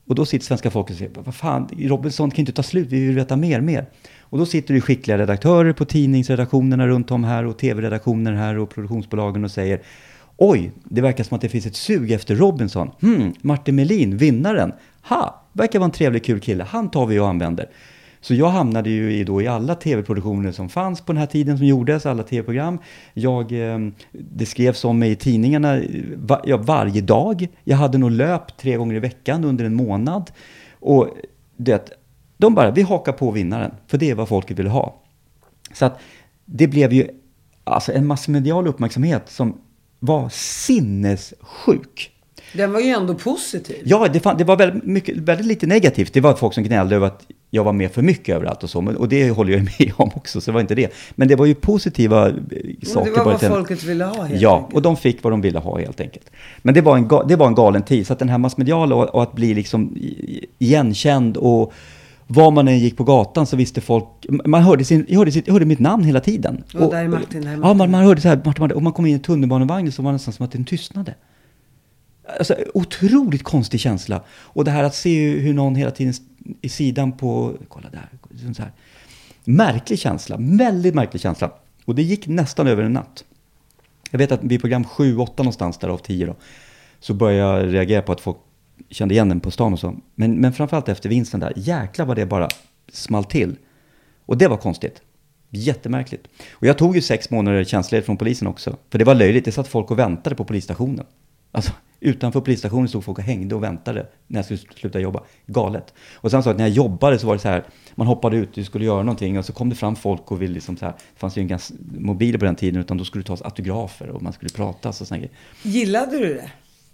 Och då sitter svenska folket och säger, vad fan, Robinson kan inte ta slut, vi vill veta mer, mer. Och då sitter det skickliga redaktörer på tidningsredaktionerna runt om här och tv-redaktioner här och produktionsbolagen och säger, oj, det verkar som att det finns ett sug efter Robinson. Hmm, Martin Melin, vinnaren. Ha, verkar vara en trevlig, kul kille. Han tar vi och använder. Så jag hamnade ju i, då, i alla tv-produktioner som fanns på den här tiden som gjordes, alla tv-program. Jag, eh, det skrevs om mig i tidningarna var, ja, varje dag. Jag hade nog löp tre gånger i veckan under en månad. Och det, de bara, vi hakar på vinnaren. För det är vad folket ville ha. Så att det blev ju alltså en massmedial uppmärksamhet som var sinnessjuk. Den var ju ändå positiv. Ja, det, fann, det var väldigt, mycket, väldigt lite negativt. Det var folk som gnällde över att jag var med för mycket överallt och så. Och det håller jag med om också, så det var inte det. Men det var ju positiva saker. Men det var vad folket ville ha helt Ja, enkelt. och de fick vad de ville ha helt enkelt. Men det var en, det var en galen tid. Så att den här massmediala och, och att bli liksom igenkänd och var man än gick på gatan så visste folk, man hörde, sin, jag hörde, sitt, jag hörde mitt namn hela tiden. Och, och där är Martin, där är Martin. Ja, man, man hörde så här, Martin, Martin, och man kom in i tunnelbanevagnen så var det nästan som att den tystnade. Alltså, otroligt konstig känsla. Och det här att se hur någon hela tiden i sidan på, kolla där, så här. Märklig känsla, väldigt märklig känsla. Och det gick nästan över en natt. Jag vet att vid program sju åtta någonstans där av tio då, så började jag reagera på att folk kände igen den på stan och så. Men, men framförallt efter vinsten där, jäklar vad det bara small till. Och det var konstigt. Jättemärkligt. Och jag tog ju sex månader tjänstledighet från polisen också. För det var löjligt, det satt folk och väntade på polisstationen. Alltså utanför polisstationen stod folk och hängde och väntade när jag skulle sluta jobba. Galet. Och sen så att när jag jobbade så var det så här, man hoppade ut, du skulle göra någonting och så kom det fram folk och ville liksom så här, det fanns ju inga mobiler på den tiden utan då skulle det tas autografer och man skulle prata och såna grejer. Gillade du det?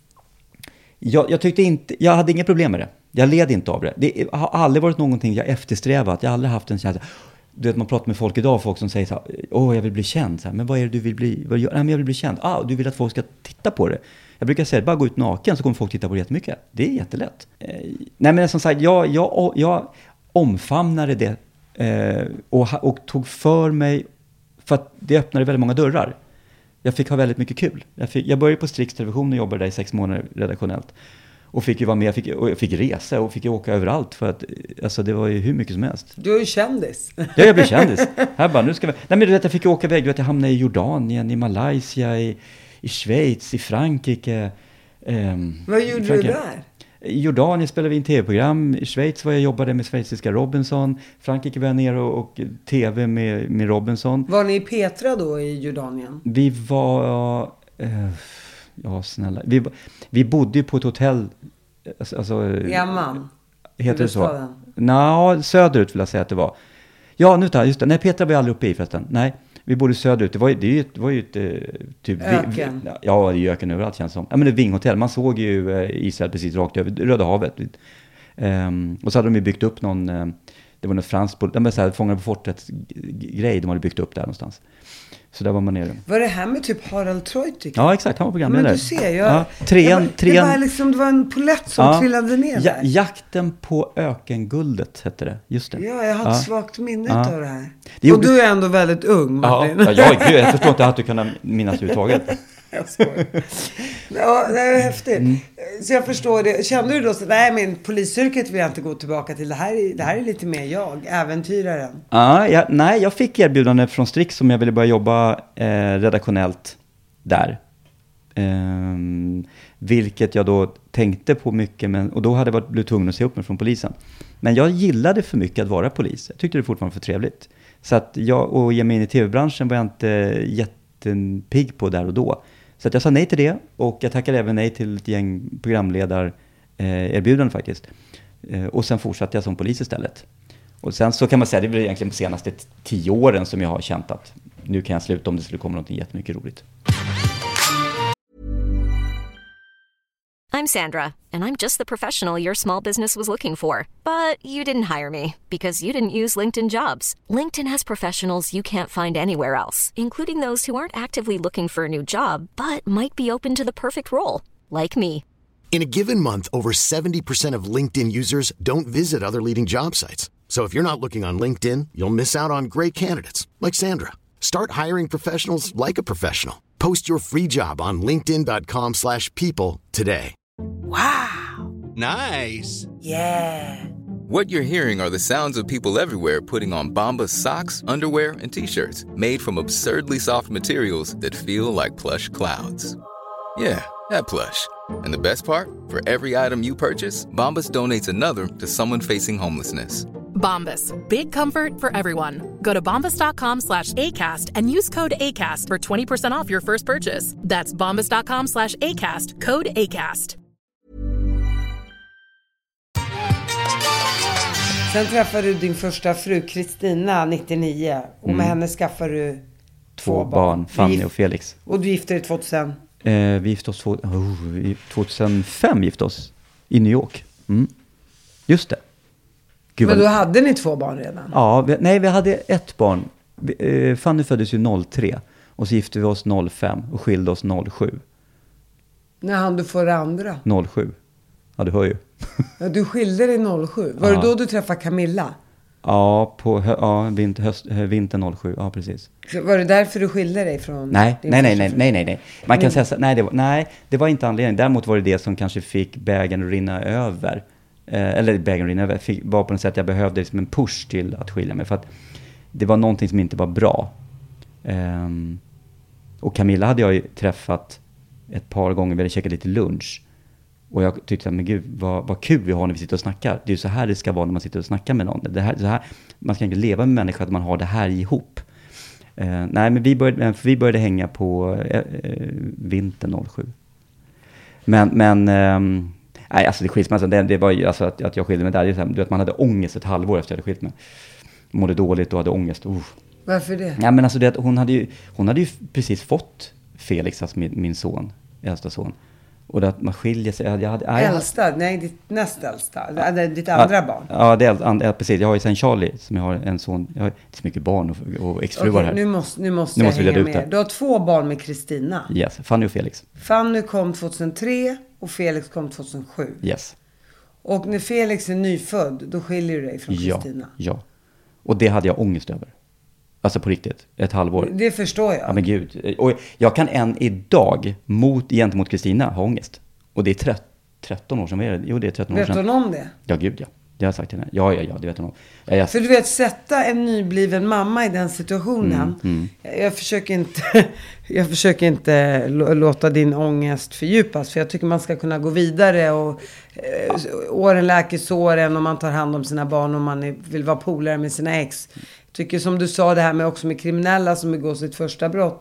Jag, jag tyckte inte, jag hade inga problem med det. Jag led inte av det. Det har aldrig varit någonting jag eftersträvat. Jag har aldrig haft en känsla. Du vet, man pratar med folk idag, folk som säger så här, åh, jag vill bli känd. Så här, men vad är det du vill bli? Vad gör? Nej, men jag vill bli känd. Ah, du vill att folk ska titta på det. Jag brukar säga, bara gå ut naken så kommer folk titta på det jättemycket. Det är jättelätt. Eh, nej, men som sagt, jag, jag, jag omfamnade det eh, och, och tog för mig, för att det öppnade väldigt många dörrar. Jag fick ha väldigt mycket kul. Jag, fick, jag började på Strix Television och jobbade där i sex månader redaktionellt. Och fick ju vara med, jag fick, och jag fick resa och fick ju åka överallt för att, alltså det var ju hur mycket som helst. Du är ju kändis. Ja, jag blev kändis. Här bara, nu ska vi, nej men du vet, jag fick ju åka iväg, du vet, jag hamnade i Jordanien, i Malaysia, i, i Schweiz, i Frankrike. Ehm, Vad gjorde Frankrike. du där? I Jordanien spelade vi in tv-program, i Schweiz var jag jobbade med schweiziska Robinson, Frankrike var jag nere och, och tv med, med Robinson. Var ni i Petra då i Jordanien? Vi var, eh, ja snälla, vi, vi bodde ju på ett hotell. Alltså, I Amman? Heter det så? Nej, söderut vill jag säga att det var. Ja, nu tar just det. Nej, Petra var jag aldrig uppe i förresten. Nej, vi bodde söderut. Det var ju, det är ju, det var ju ett, typ... Öken? Vi, ja, det är öken överallt känns som. Ja, men det är Vinghotell. Man såg ju Israel precis rakt över Röda havet. Um, och så hade de ju byggt upp någon... Um, det var något franskt... De var så här, Fångarna på fortet grej de hade byggt upp där någonstans. Så där var man nere. Var det här med typ Harald Treutiger? Ja, exakt. Han var programledare. Men du ser, jag... Ja, trean, jag var, trean, det, var liksom, det var en polett som ja, trillade ner ja, där. Jakten på ökenguldet hette det. Just det. Ja, jag har ett ja. svagt minne ja. av det här. Det och gjorde... du är ändå väldigt ung, Martin. Ja, ja jag, jag förstår inte att du kan minnas överhuvudtaget. Jag skojar. Ja, det är häftigt. Mm. Så jag förstår det. Kände du då så, nej men polisyrket vill jag inte gå tillbaka till. Det här är, det här är lite mer jag, äventyraren. Ja, jag, nej, jag fick erbjudande från Strix som jag ville börja jobba eh, redaktionellt där. Um, vilket jag då tänkte på mycket, men, och då hade jag blivit tvungen att se upp mig från polisen. Men jag gillade för mycket att vara polis. Jag tyckte det fortfarande var för trevligt. Så att jag, och ge mig in i tv-branschen var jag inte jättepigg på där och då. Så att jag sa nej till det, och jag tackade även nej till ett gäng programledar eh, erbjudanden faktiskt. Eh, och sen fortsatte jag som polis istället. Och sen så kan man säga, det blir egentligen de senaste t- tio åren som jag har känt att nu kan jag sluta om det skulle komma något jättemycket roligt. I'm Sandra, and I'm just the professional your small business was looking for. But you didn't hire me because you didn't use LinkedIn Jobs. LinkedIn has professionals you can't find anywhere else, including those who aren't actively looking for a new job, but might be open to the perfect role, like me. In a given month, over seventy percent of LinkedIn users don't visit other leading job sites. So if you're not looking on LinkedIn, you'll miss out on great candidates like Sandra. Start hiring professionals like a professional. Post your free job on linkedin dot com slash people today. Wow! Nice. Yeah. What you're hearing are the sounds of people everywhere putting on Bombas socks, underwear, and T-shirts made from absurdly soft materials that feel like plush clouds. Yeah, that plush. And the best part? For every item you purchase, Bombas donates another to someone facing homelessness. Bombas. Big comfort for everyone. Go to bombas.com slash ACAST and use code ACAST for twenty percent off your first purchase. That's bombas.com slash ACAST. Code ACAST. Sen träffade du din första fru Kristina nittionio. Och med mm. henne skaffade du två, två barn. barn Fanny och Felix. Och du gifte dig tvåtusen? Eh, vi gifte oss två, oh, tjugohundrafem gifte oss i New York. Mm. Just det. Gud, men då hade ni två barn redan? Ja, vi, nej vi hade ett barn. Vi, eh, Fanny föddes ju noll tre. Och så gifte vi oss noll fem och skilde oss noll sju. När hann du få det andra? noll sju. Ja, du hör ju. Ja, du skilde dig noll sju. Var ja. det då du träffade Camilla? Ja, på hö, ja, vinter, höst, vinter noll sju. Ja, precis. Så var det därför du skilde dig från? Nej, nej, nej, nej, nej, nej, nej. Man kan mm. säga så, nej det, var, nej, det var inte anledningen. Däremot var det det som kanske fick bägen att rinna över. Eh, eller bägen att rinna över. Fick, var på något sätt jag behövde liksom en push till att skilja mig. För att det var någonting som inte var bra. Um, och Camilla hade jag ju träffat ett par gånger. Vi hade käkat lite lunch. Och jag tyckte, men gud, vad, vad kul vi har när vi sitter och snackar. Det är ju så här det ska vara när man sitter och snackar med någon. Det här, så här, man ska inte leva med människor att man har det här ihop. Uh, nej, men vi började, vi började hänga på uh, uh, vintern noll sju. Men, men um, nej, alltså det skilsmässan, det, det var ju alltså att, att jag skilde mig där. Det är så här, du vet, man hade ångest ett halvår efter jag hade skilt mig. Mådde dåligt och hade ångest. Uh. Varför det? Ja, men alltså det, hon, hade ju, hon hade ju precis fått Felix, alltså min, min son, äldsta son. Och det att man skiljer sig. Jag hade, jag, äldsta? Nej, ditt näst äldsta. Ja, ditt andra ja, barn. Ja, det är, ja, precis. Jag har ju sen Charlie som jag har en son. Jag har inte så mycket barn och, och exfruar okay, här. Nu måste, nu måste nu jag måste hänga med. Det. Du har två barn med Kristina. Yes, Fanny och Felix. Fanny kom tjugohundratre och Felix kom tjugohundrasju. Yes. Och när Felix är nyfödd, då skiljer du dig från Kristina. Ja, ja. Och det hade jag ångest över. Alltså på riktigt, ett halvår. Det förstår jag. Ja, men gud. Och jag kan än idag mot, gentemot Kristina ha ångest. Och det är tretton år sedan. Är det? Jo, det är tretton år sedan. Vet hon om det? Ja, gud ja. Det har jag sagt till henne. Ja, ja, ja, det vet hon om. Ja, jag... För du vet, sätta en nybliven mamma i den situationen. Mm, mm. Jag, jag försöker inte, jag försöker inte låta din ångest fördjupas. För jag tycker man ska kunna gå vidare. Och eh, åren läker såren och man tar hand om sina barn och man är, vill vara polare med sina ex. Tycker som du sa det här med också med kriminella som begår sitt första brott.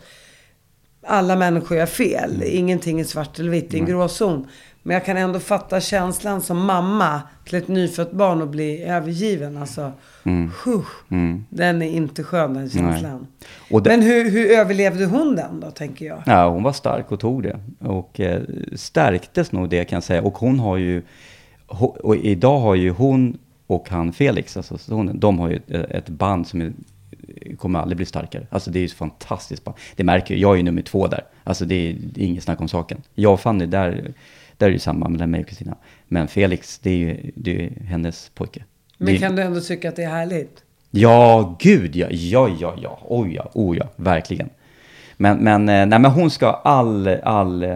Alla människor gör fel. Mm. Ingenting är svart eller vitt. Det är en gråzon. Men jag kan ändå fatta känslan som mamma till ett nyfött barn och bli övergiven. Alltså, mm. Mm. Den är inte skön, den känslan. Det... Men hur, hur överlevde hon den då, tänker jag? Ja, hon var stark och tog det. Och eh, stärktes nog det, kan jag säga. Och hon har ju... Och idag har ju hon och han Felix, alltså hon, de har ju ett, ett band som är, kommer aldrig bli starkare. Alltså det är ju så fantastiskt band. Det märker jag, jag är ju nummer två där. Alltså det är, det är inget snack om saken. Jag och Fanny, där, där är ju samma mellan mig och Kristina. Men Felix, det är ju, det är ju hennes pojke. Men det, kan du ändå tycka att det är härligt? Ja, gud ja, ja, ja, ja, oj ja, oh ja, verkligen. Men, men, nej, men hon ska all, all,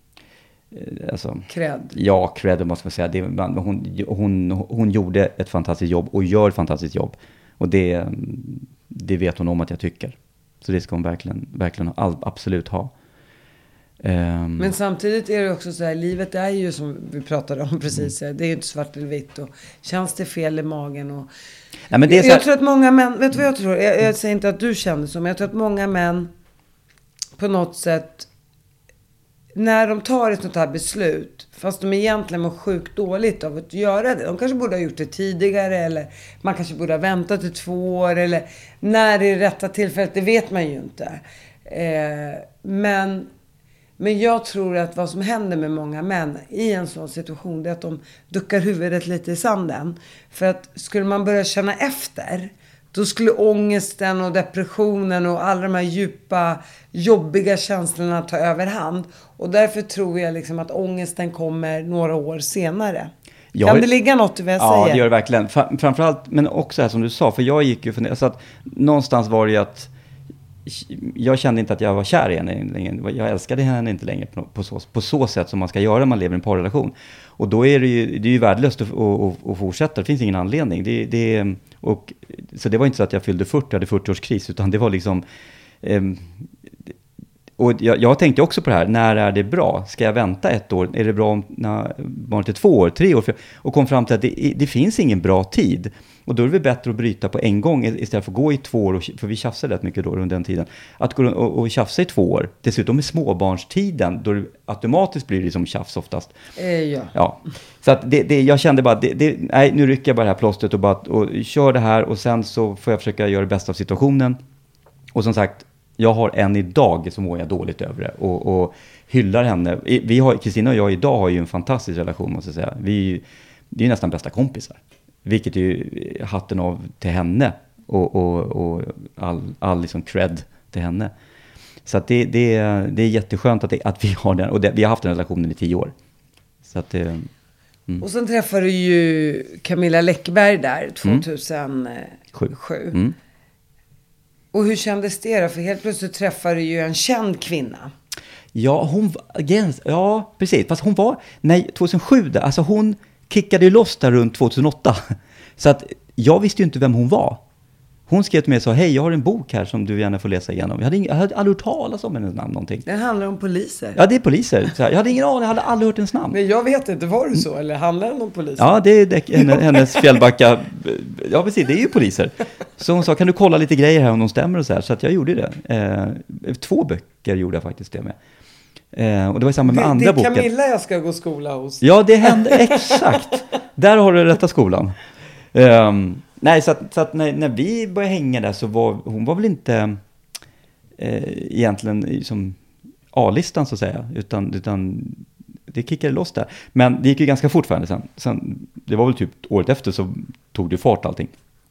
alltså, cred. Ja, cred måste man säga. Det, hon, hon, hon gjorde ett fantastiskt jobb och gör ett fantastiskt jobb. Och det, det vet hon om att jag tycker. Så det ska hon verkligen, verkligen all, absolut ha. Um, Men samtidigt är det också så här, livet är ju som vi pratade om precis, mm. det är ju inte svart eller vitt och känns det fel i magen och nej, men det är så här... jag tror att många män, vet du vad jag tror? Jag, jag säger inte att du kände så, men jag tror att många män på något sätt när de tar ett sånt här beslut, fast de egentligen mår sjukt dåligt av att göra det. De kanske borde ha gjort det tidigare eller man kanske borde ha väntat i två år eller när det är rätta tillfället, det vet man ju inte. Eh, men Men jag tror att vad som händer med många män i en sån situation, det är att de duckar huvudet lite i sanden. För att skulle man börja känna efter, då skulle ångesten och depressionen och alla de här djupa, jobbiga känslorna ta överhand. Och därför tror jag liksom att ångesten kommer några år senare. Jag, kan det ligga något i vad jag ja, säger? Ja, det gör det verkligen. Framförallt, men också här som du sa, för jag gick ju för alltså att någonstans var det ju att jag kände inte att jag var kär i henne längre. Jag älskade henne inte längre på, på, så, på så sätt som man ska göra när man lever i en parrelation. Och då är det ju, det är ju värdelöst att, att, att fortsätta. Det finns ingen anledning. Det, det, och, så det var inte så att jag fyllde fyrtio, jag hade fyrtioårskris, utan det var liksom... Eh, och jag, jag tänkte också på det här, när är det bra? Ska jag vänta ett år? Är det bra om när barnet är två år, tre år? Och kom fram till att det, det finns ingen bra tid. Och då är det bättre att bryta på en gång istället för att gå i två år, och, för vi tjafsade rätt mycket då under den tiden. Att gå och, och tjafsa i två år, dessutom med småbarnstiden, då det automatiskt blir det som tjafs oftast. Eh, ja. Ja. Så att det, det, jag kände bara, det, det, nej, nu rycker jag bara det här plåstret och, bara, och kör det här, och sen så får jag försöka göra det bästa av situationen. Och som sagt, jag har en idag som mår jag dåligt över det, och, och hyllar henne. Vi har, Kristina och jag idag har ju en fantastisk relation, måste jag säga. Vi, det är ju nästan bästa kompisar. Vilket är ju hatten av till henne. Och, och, och all, all liksom cred till henne. Så att det, det, det är jätteskönt att, det, att vi har den. Och det, vi har haft den relationen i tio år. Så att det, mm. Och sen träffade du ju Camilla Läckberg där tjugohundrasju. Mm. Mm. Och hur kändes det då? För helt plötsligt träffade du ju en känd kvinna. Ja, hon ja, precis. Fast hon var, nej, tjugohundrasju, alltså hon kickade ju loss där runt tjugohundraåtta. Så att jag visste ju inte vem hon var. Hon skrev till mig och sa, hej, jag har en bok här som du gärna får läsa igenom. Jag hade, ing- jag hade aldrig hört talas om hennes namn någonting. Den handlar om poliser. Ja, det är poliser. Så här, jag hade ingen aning, jag hade aldrig hört hennes namn. Men jag vet inte, var det så? Eller handlar den om poliser? Ja, det är det, henne, hennes Fjällbacka. Ja, precis, det är ju poliser. Så hon sa, kan du kolla lite grejer här om de stämmer och så här. Så att jag gjorde det. Eh, två böcker gjorde jag faktiskt det med. Eh, och det var i samband med det, andra det är boken. Camilla jag ska gå skola hos. Ja, det hände exakt. Där har du rätta skolan. Um, nej, så att, så att när, när vi började hänga där så var hon var väl inte eh, egentligen som A-listan så att säga, utan, utan det kickade loss där. Men det gick ju ganska fort för henne sen. sen det var väl typ året efter så tog det fart allting.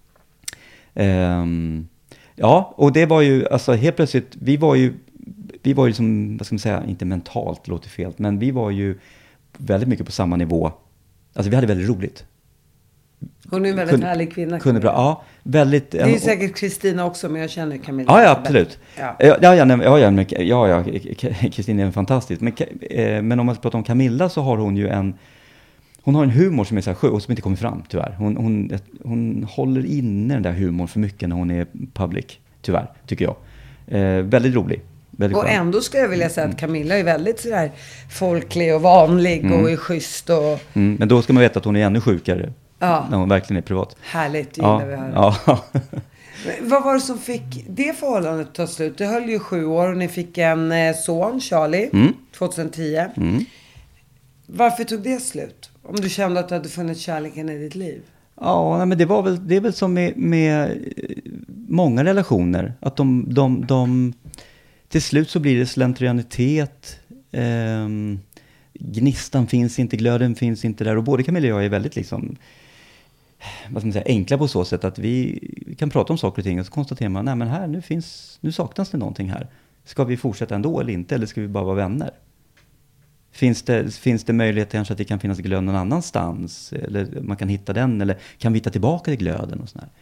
Um, ja, och det var ju, alltså helt plötsligt, vi var ju vi var ju som, vad ska man säga, inte mentalt, låter fel, men vi var ju väldigt mycket på samma nivå. Alltså vi hade väldigt roligt. Hon är en väldigt kunde, härlig kvinna. Kunde bra, ja, väldigt. Det är ju säkert Kristina också, men jag känner Camilla. Ja, ja, absolut. Ja, ja, ja, ja, ja, ja, ja Kristina är fantastisk. Men, men om man pratar om Camilla så har hon ju en, hon har en humor som är så här skö och som inte kommer fram, tyvärr. Hon, hon, hon håller inne den där humorn för mycket när hon är public, tyvärr, tycker jag. Eh, väldigt rolig. Väldigt och skön. ändå skulle jag vilja säga att Camilla är väldigt sådär folklig och vanlig mm. och är schysst. Och... Mm, men då ska man veta att hon är ännu sjukare. Ja. När hon verkligen är privat. Härligt, gillar ja, vi här. Ja. Vad var det som fick det förhållandet att ta slut? Det höll ju sju år och ni fick en eh, son, Charlie, mm. tjugohundratio. Mm. Varför tog det slut? Om du kände att du hade funnit kärleken i ditt liv? Ja, men det var väl, det är väl som med, med många relationer. Att de, de, de, till slut så blir det slentrianitet. Eh, gnistan finns inte, glöden finns inte där. Och både Camilla och jag är väldigt liksom, vad ska man säga, enkla på så sätt att vi kan prata om saker och ting och så konstaterar man, nej men här, nu finns, nu saknas det någonting här. Ska vi fortsätta ändå eller inte, eller ska vi bara vara vänner? Finns det, finns det möjlighet kanske att det kan finnas glöd någon annanstans? Eller man kan hitta den, eller kan vi hitta tillbaka till glöden och sådär.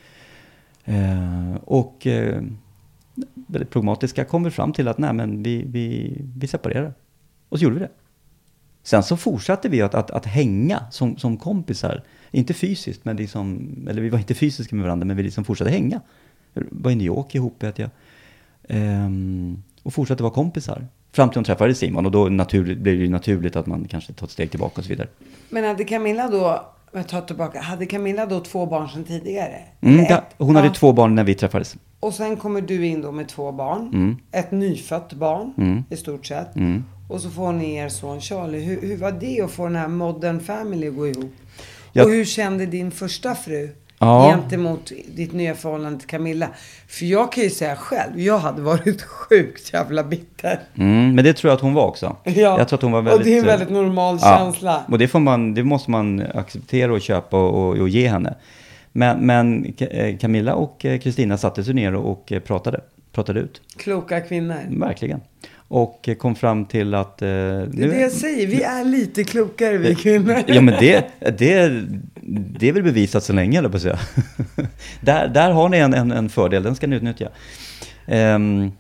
Eh, och eh, väldigt pragmatiska kommer fram till att nej men vi, vi, vi separerar. Och så gjorde vi det. Sen så fortsatte vi att, att, att hänga som, som kompisar. Inte fysiskt, men liksom, eller vi var inte fysiska med varandra, men vi liksom fortsatte hänga. Vi var i New York ihop, vet jag. Ehm, och fortsatte vara kompisar. Fram till hon träffade Simon, och då naturligt, blev det ju naturligt att man kanske tar ett steg tillbaka och så vidare. Men hade Camilla då, jag tar tillbaka, hade Camilla då två barn sedan tidigare? Mm, da, hon hade ja. två barn när vi träffades. Och sen kommer du in då med två barn. Mm. Ett nyfött barn, mm. i stort sett. Mm. Och så får ni er son Charlie. Hur, hur var det att få den här modern family att gå ihop? Jag... Och hur kände din första fru ja. gentemot ditt nya förhållande till Camilla? För jag kan ju säga själv, jag hade varit sjukt jävla bitter. Mm, men det tror jag att hon var också. Ja. Jag tror att hon var väldigt, och det är en väldigt normal ja. känsla. Och det, får man, det måste man acceptera och köpa och, och, och ge henne. Men, men Camilla och Kristina satte sig ner och pratade, pratade ut. Kloka kvinnor. Verkligen. Och kom fram till att... Eh, det är nu, det jag säger, vi är lite klokare vi kvinnor. Ja, men det, det, det är väl bevisat så länge, eller på att säga. där, där har ni en, en, en fördel, den ska ni utnyttja. Um,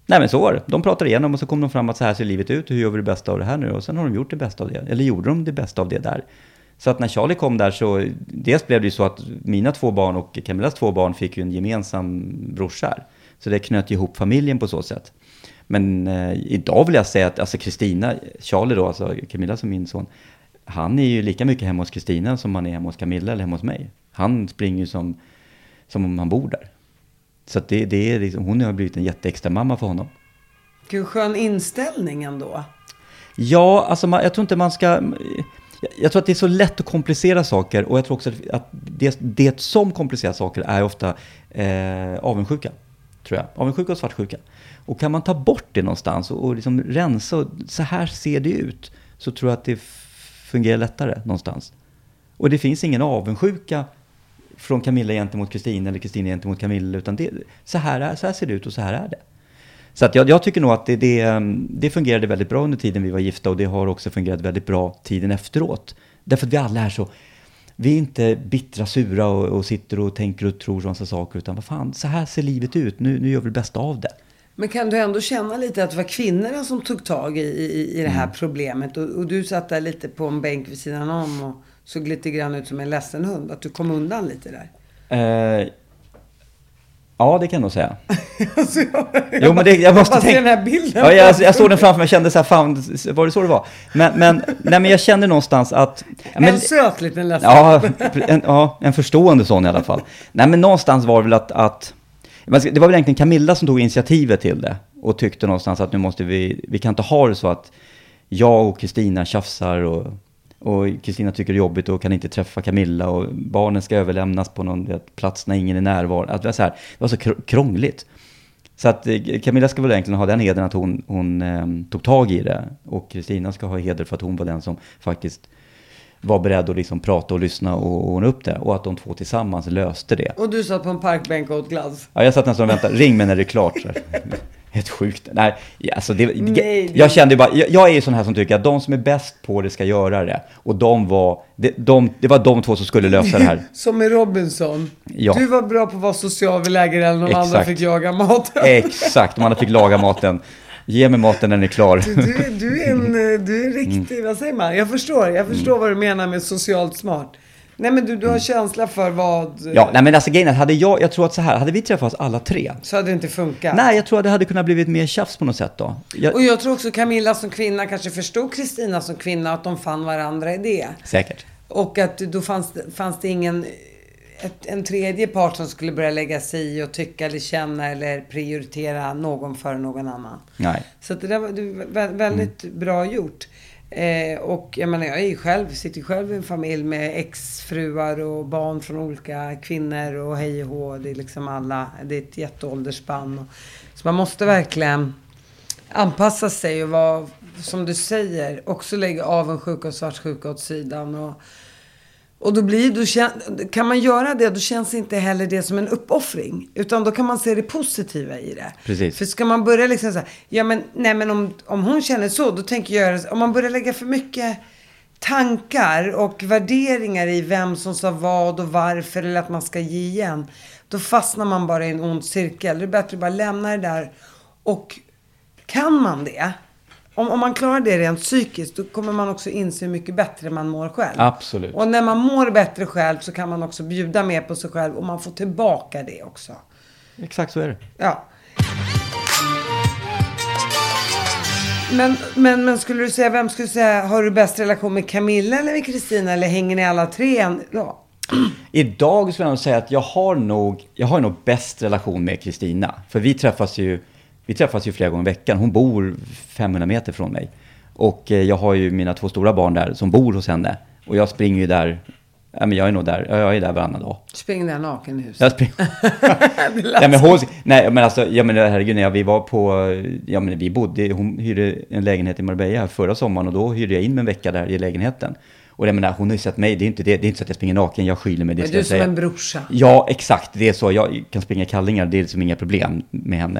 Nej men så var det. De pratade igenom och så kom de fram att så här ser livet ut. Hur gör vi det bästa av det här nu? Och sen har de gjort det bästa av det. Eller gjorde de det bästa av det där. Så att när Charlie kom där så, dels blev det ju så att mina två barn och Camillas två barn fick ju en gemensam brorsar. Så det knöt ihop familjen på så sätt. Men eh, idag vill jag säga att alltså Kristina, Charlie då, alltså Camilla som min son, han är ju lika mycket hemma hos Kristina som han är hemma hos Camilla eller hemma hos mig. Han springer ju som, som om han bor där. Så att det, det är liksom, hon har blivit en jätteextra mamma för honom. Gud, skön inställning ändå. Ja, alltså man, jag tror inte man ska... Jag, jag tror att det är så lätt att komplicera saker. Och jag tror också att, att det, det som komplicerar saker är ofta eh, avundsjuka. Tror jag. Avundsjuka och svartsjuka. Och kan man ta bort det någonstans och, och liksom rensa, och så här ser det ut, så tror jag att det f- fungerar lättare någonstans. Och det finns ingen avundsjuka från Camilla gentemot Kristina eller Kristina gentemot Camilla, utan det, så, här är, så här ser det ut och så här är det. Så att jag, jag tycker nog att det, det, det fungerade väldigt bra under tiden vi var gifta, och det har också fungerat väldigt bra tiden efteråt. Därför att vi alla är så, vi är inte bittra, sura och, och sitter och tänker och tror sådana saker, utan vad fan, så här ser livet ut, nu, nu gör vi det bästa av det. Men kan du ändå känna lite att det var kvinnorna som tog tag i, i, i det här Mm. problemet, och, och du satt där lite på en bänk vid sidan om och såg lite grann ut som en ledsen hund, att du kom undan lite där? Eh, ja, det kan jag nog säga. Alltså, jag, Jo, men det, jag måste jag tänka... den här bilden. Ja, jag, jag såg den framför mig och kände så här, fan, var det så det var? Men, men, nej, men jag kände någonstans att... En men, söt liten ledsen. ja, en, ja, en förstående sån i alla fall. Nej, men någonstans var det väl att... att det var väl egentligen Camilla som tog initiativet till det. Och tyckte någonstans att nu måste vi... Vi kan inte ha det så att jag och Kristina tjafsar och... Och Kristina tycker det är jobbigt och kan inte träffa Camilla, och barnen ska överlämnas på någon vet, plats när ingen är närvarande. Att det var så här, det var så krångligt. Så att Camilla ska väl egentligen ha den hedern att hon, hon eh, tog tag i det. Och Kristina ska ha heder för att hon var den som faktiskt var beredd att liksom prata och lyssna och ordna upp det. Och att de två tillsammans löste det. Och du satt på en parkbänk och åt glass. Ja, jag satt nästan och väntade. Ring mig när det är klart. Så här. Helt sjukt. Nej, alltså det, Nej, det... jag kände bara, jag, jag är ju sån här som tycker att de som är bäst på det ska göra det. Och de var, det, de, det var de två som skulle lösa det här. Som i Robinson. Ja. Du var bra på att vara social vid läger, eller någon Exakt. annan fick jaga maten. Exakt, de andra fick laga maten. Ge mig maten när den är klar. Du, du, du är en, du är en riktig, mm. vad säger man? Jag förstår, jag förstår mm. vad du menar med socialt smart. Nej, men du, du har mm. känsla för vad... Ja, nej men alltså grejen är, hade jag, jag tror att så här, hade vi träffats alla tre. Så hade det inte funkat. Nej, jag tror att det hade kunnat blivit mer tjafs på något sätt då. Jag... Och jag tror också Camilla som kvinna kanske förstod Kristina som kvinna, att de fann varandra i det. Säkert. Och att då fanns, fanns det ingen... Ett, en tredje part som skulle börja lägga sig i och tycka eller känna eller prioritera någon för någon annan. Nej. Så att det där var det, väldigt mm. bra gjort. Eh, och jag menar, jag är ju själv, sitter ju själv i en familj med exfruar och barn från olika kvinnor och hej och hå. Det är liksom alla, det är ett jätteåldersspann. Så man måste verkligen anpassa sig och vara, som du säger, också lägga avundsjuka och svartsjuka åt sidan. Och Och då blir då kän, kan man göra det, då känns inte heller det som en uppoffring, utan då kan man se det positiva i det. Precis. För ska man börja liksom så här, ja men nej men om om hon känner så, då tänker jag, om man börjar lägga för mycket tankar och värderingar i vem som sa vad och varför, eller att man ska ge igen, då fastnar man bara i en ond cirkel. Det är bättre att bara lämna det där. Och kan man det, Om, om man klarar det rent psykiskt, då kommer man också inse hur mycket bättre man mår själv. Absolut. Och när man mår bättre själv så kan man också bjuda mer på sig själv, och man får tillbaka det också. Exakt så är det. Ja. Men, men, men skulle du säga, vem skulle du säga, har du bäst relation med Camilla eller med Kristina, eller hänger ni alla tre? Ja. Idag skulle jag nog säga att jag har nog, jag har nog bäst relation med Kristina. För vi träffas ju Vi träffas ju flera gånger i veckan. Hon bor femhundra meter från mig. Och eh, jag har ju mina två stora barn där som bor hos henne. Och jag springer ju där. Ja, men jag är nog där. Jag är där varannan dag. Springer där naken i huset. Jag springer. nej, men hon, nej, men alltså, ja, men herregud, när vi var på, ja, men vi bodde, hon hyrde en lägenhet i Marbella förra sommaren. Och då hyrde jag in mig en vecka där i lägenheten. Och jag menar, hon har ju sett mig, det är inte, det, det är inte så att jag springer naken, jag skyller mig. Det men du är som en brorsa. Ja, exakt. Det är så. Jag kan springa kallingar, det är liksom inga problem med henne.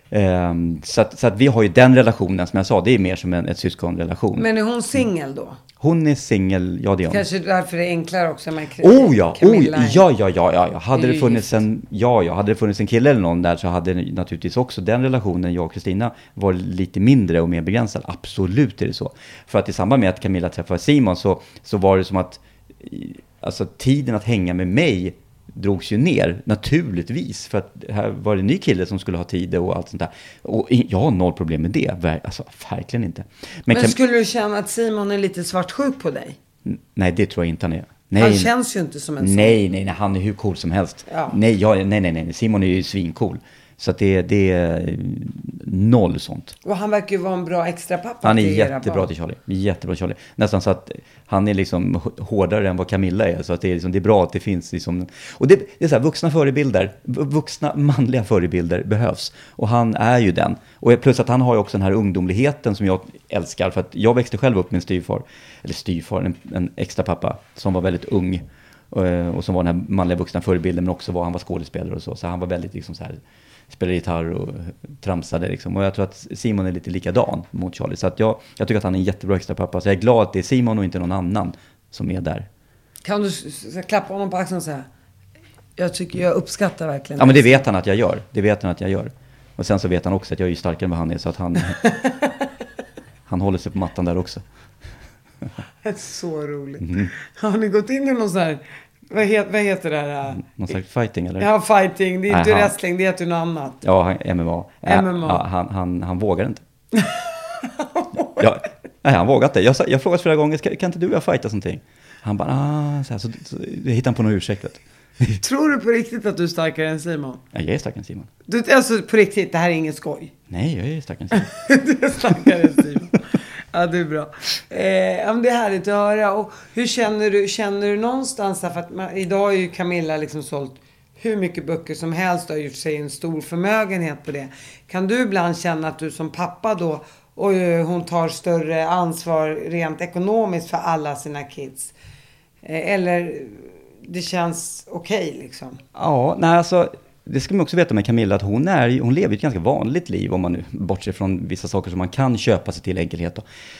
Um, så, att, så att vi har ju den relationen, som jag sa, det är mer som en ett syskonrelation. Men är hon singel då? Hon är singel, ja det är hon. Kanske därför det är enklare också med Oh ja, Camilla. oh, ja, ja, ja, ja, ja. Hade Det är det ju funnits en, ja, ja, hade det funnits en kille eller någon där så hade naturligtvis också den relationen, jag och Kristina, var lite mindre och mer begränsad. Absolut är det så. För att i samband med att Camilla träffade Simon så, så var det som att, alltså tiden att hänga med mig drogs ju ner, naturligtvis. För att här var det en ny kille som skulle ha tid och allt sånt där. Och jag har noll problem med det. Alltså, verkligen inte. Men, Men kan... skulle du känna att Simon är lite svartsjuk på dig? Nej, det tror jag inte han är. Nej, han känns ju inte som en sån. Nej, nej, nej, han är hur cool som helst. Ja. Nej, jag, nej, nej, nej, Simon är ju svincool. Så att det, det är noll sånt. Och han verkar ju vara en bra extra pappa. Han är jättebra till Charlie. Jättebra till Charlie. Nästan så att han är liksom hårdare än vad Camilla är. Så att det är, liksom, det är bra att det finns liksom... Och det, det är så här, vuxna förebilder, vuxna manliga förebilder behövs. Och han är ju den. Och plus att han har ju också den här ungdomligheten som jag älskar. För att jag växte själv upp med en styvfar. Eller styvfar, en, en extra pappa som var väldigt ung. Och, och som var den här manliga vuxna förebilden. Men också var han var skådespelare och så. Så han var väldigt liksom så här... spelade gitarr och tramsade liksom. Och jag tror att Simon är lite likadan mot Charlie. Så att jag, jag tycker att han är en jättebra extra pappa. Så jag är glad att det är Simon och inte någon annan som är där. Kan du s- s- klappa honom på axeln och säga, jag tycker jag uppskattar verkligen. Ja, men det vet han att jag gör. Det vet han att jag gör. Och sen så vet han också att jag är starkare än vad han är. Så att han, han håller sig på mattan där också. Det är så roligt. Mm. Har ni gått in i någon sån här, vad, het, vad heter det här? Någon slags fighting eller? Ja, fighting. Det är Nej, inte han- wrestling, det heter något annat. Ja, han, M M A. M M A. Ja, han, han, han vågar inte. ja, nej, han vågar inte. Jag, sa- jag frågade flera gånger, kan, kan inte du och jag fighta sånting? Han bara, ah, så, här, så, så hittar han på något ursäkt. Tror du på riktigt att du är starkare än Simon? Ja, jag är starkare än Simon. Du, alltså på riktigt, det här är ingen skoj. Nej, jag är starkare än Simon. Du är starkare än Simon. Ja, det är bra. Eh, ja, men det är härligt att höra. Och hur känner du, känner du någonstans där, för att man, idag har ju Camilla liksom sålt hur mycket böcker som helst och har gjort sig en stor förmögenhet på det. Kan du ibland känna att du som pappa då, och hon tar större ansvar rent ekonomiskt för alla sina kids? Eh, eller det känns okej okay, liksom? Ja, nej alltså, det ska man också veta med Camilla, att hon, är, hon lever ett ganska vanligt liv, om man nu bortser från vissa saker som man kan köpa sig till enkelhet då.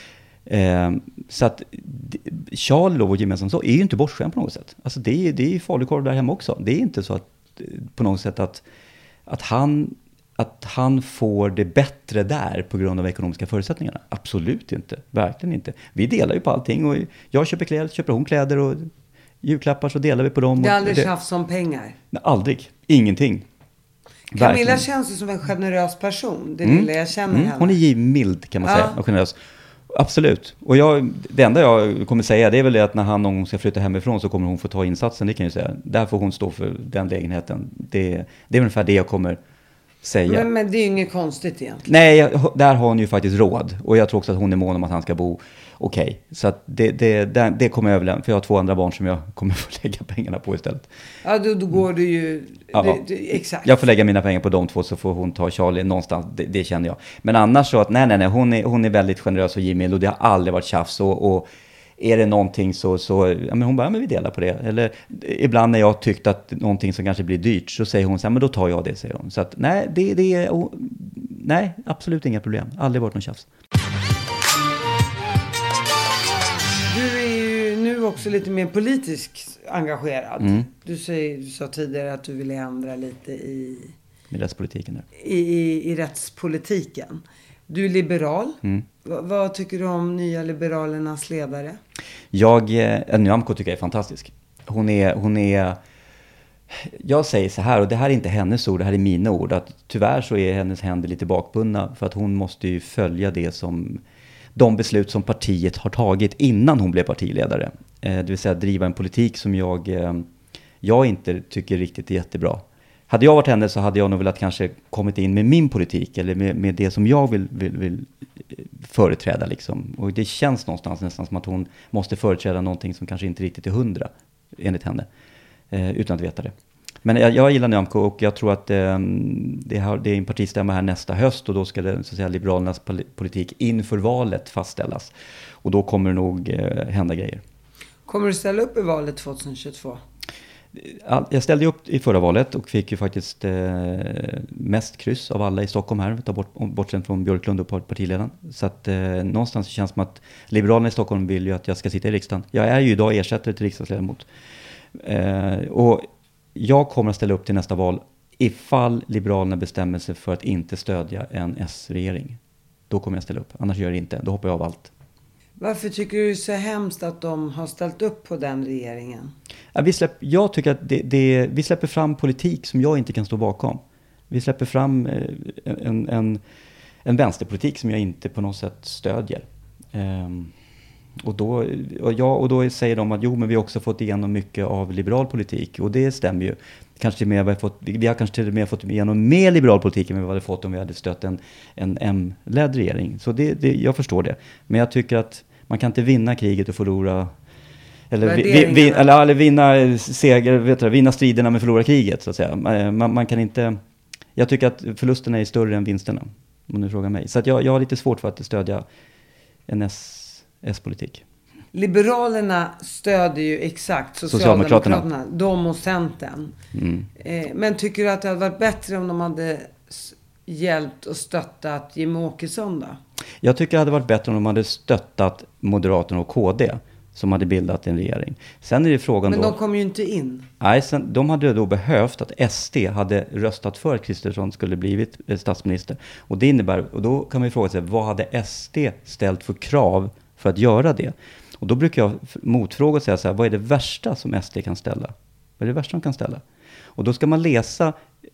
Eh, så att Charlie och gemensamt så är ju inte bortskämd på något sätt. Alltså det är, det är ju falukorv där hemma också. Det är inte så att på något sätt att, att, han, att han får det bättre där på grund av ekonomiska förutsättningarna. Absolut inte, verkligen inte. Vi delar ju på allting och jag köper kläder, köper hon kläder och julklappar så delar vi på dem. Det är aldrig det, tjafs om pengar? Nej, aldrig, ingenting. Camilla Verkligen. känns ju som en generös person. Det Mm. lilla jag känner Mm. henne. Hon är ju mild kan man Ja. säga, och generös. Absolut. Och jag, det enda jag kommer säga det är väl det att när han någon gång ska flytta hemifrån så kommer hon få ta insatsen, det kan jag säga. Där får hon stå för den lägenheten. Det, det är ungefär det jag kommer säga. Men, men det är ju inget konstigt egentligen. Nej, jag, där har hon ju faktiskt råd. Och jag tror också att hon är mån om att han ska bo okej. Okay. Så att det, det, det, det kommer jag överlämna. För jag har två andra barn som jag kommer få lägga pengarna på istället. Ja, då, då går du ju... Ja, du, du, exakt. Jag får lägga mina pengar på de två så får hon ta Charlie någonstans. Det, det känner jag. Men annars så att nej, nej, nej. Hon är, hon är väldigt generös och givmild. Och det har aldrig varit tjafs. Och, och är det någonting så... så ja, men hon bara, men vi delar på det. Eller ibland när jag tyckt att någonting som kanske blir dyrt så säger hon så här, men då tar jag det, säger hon. Så att nej, det, det är... Och, nej, absolut inga problem. Aldrig varit någon tjafs. Du är ju nu också lite mer politiskt engagerad. Mm. Du, säger, du sa tidigare att du ville ändra lite i, Med rättspolitiken där. i, i, i rättspolitiken. Du är liberal. Mm. Va, vad tycker du om Nya Liberalernas ledare? Jag, eh, Nyamko tycker jag är fantastisk. Hon är, hon är, jag säger så här, och det här är inte hennes ord, det här är mina ord, att tyvärr så är hennes händer lite bakbundna för att hon måste ju följa det som, de beslut som partiet har tagit innan hon blev partiledare. Eh, det vill säga driva en politik som jag, eh, jag inte tycker riktigt är jättebra. Hade jag varit henne så hade jag nog velat kanske kommit in med min politik eller med, med det som jag vill, vill, vill företräda liksom. Och det känns någonstans nästan som att hon måste företräda någonting som kanske inte riktigt är hundra enligt henne, eh, utan att veta det. Men jag, jag gillar Nyamko och jag tror att eh, det, har, det är en partistämma här nästa höst och då ska det, så att säga, Liberalernas politik inför valet fastställas. Och då kommer det nog eh, hända grejer. Kommer du ställa upp i valet tjugohundratjugotvå? jag ställde upp i förra valet och fick ju faktiskt eh, mest kryss av alla i Stockholm här, ta bort, bortsett från Björklund och partiledaren. Så att eh, någonstans känns det som att Liberalerna i Stockholm vill ju att jag ska sitta i riksdagen. Jag är ju idag ersättare till riksdagsledamot. Eh, och jag kommer att ställa upp till nästa val ifall Liberalerna bestämmer sig för att inte stödja en S-regering. Då kommer jag ställa upp, annars gör jag det inte. Då hoppar jag av allt. Varför tycker du det är så hemskt att de har ställt upp på den regeringen? Ja, vi släpp, jag tycker att det, det, vi släpper fram politik som jag inte kan stå bakom. Vi släpper fram eh, en, en, en vänsterpolitik som jag inte på något sätt stödjer. Um, och, då, och, jag, och då säger de att jo, men vi har också fått igenom mycket av liberal politik. Och det stämmer ju. Kanske till och med, vi, har fått, vi har kanske till och med fått igenom mer liberal politik än vi hade fått om vi hade stött en, en M-ledd regering. Så det, det, jag förstår det. Men jag tycker att man kan inte vinna kriget och förlora... Eller, vi, vi, eller, eller vinna seger, vet du, vinna striderna med förlora kriget, så att säga. Man, man kan inte... Jag tycker att förlusterna är större än vinsterna, om du frågar mig. Så att jag, jag har lite svårt för att stödja en S, S-politik. Liberalerna stöder ju exakt Socialdemokraterna, Socialdemokraterna. De och Centern. Mm. Eh, men tycker du att det hade varit bättre om de hade hjälpt och stöttat Jimmie Åkesson då? Jag tycker det hade varit bättre om de hade stöttat Moderaterna och K D som hade bildat en regering. Sen är det frågan Men då... de kom ju inte in. Nej, sen, de hade då behövt att S D hade röstat för att Kristersson skulle blivit statsminister. Och det innebär, och då kan man ju fråga sig, vad hade S D ställt för krav för att göra det? Och då brukar jag motfråga och säga så här, vad är det värsta som S D kan ställa? Vad är det värsta de kan ställa? Och då ska man läsa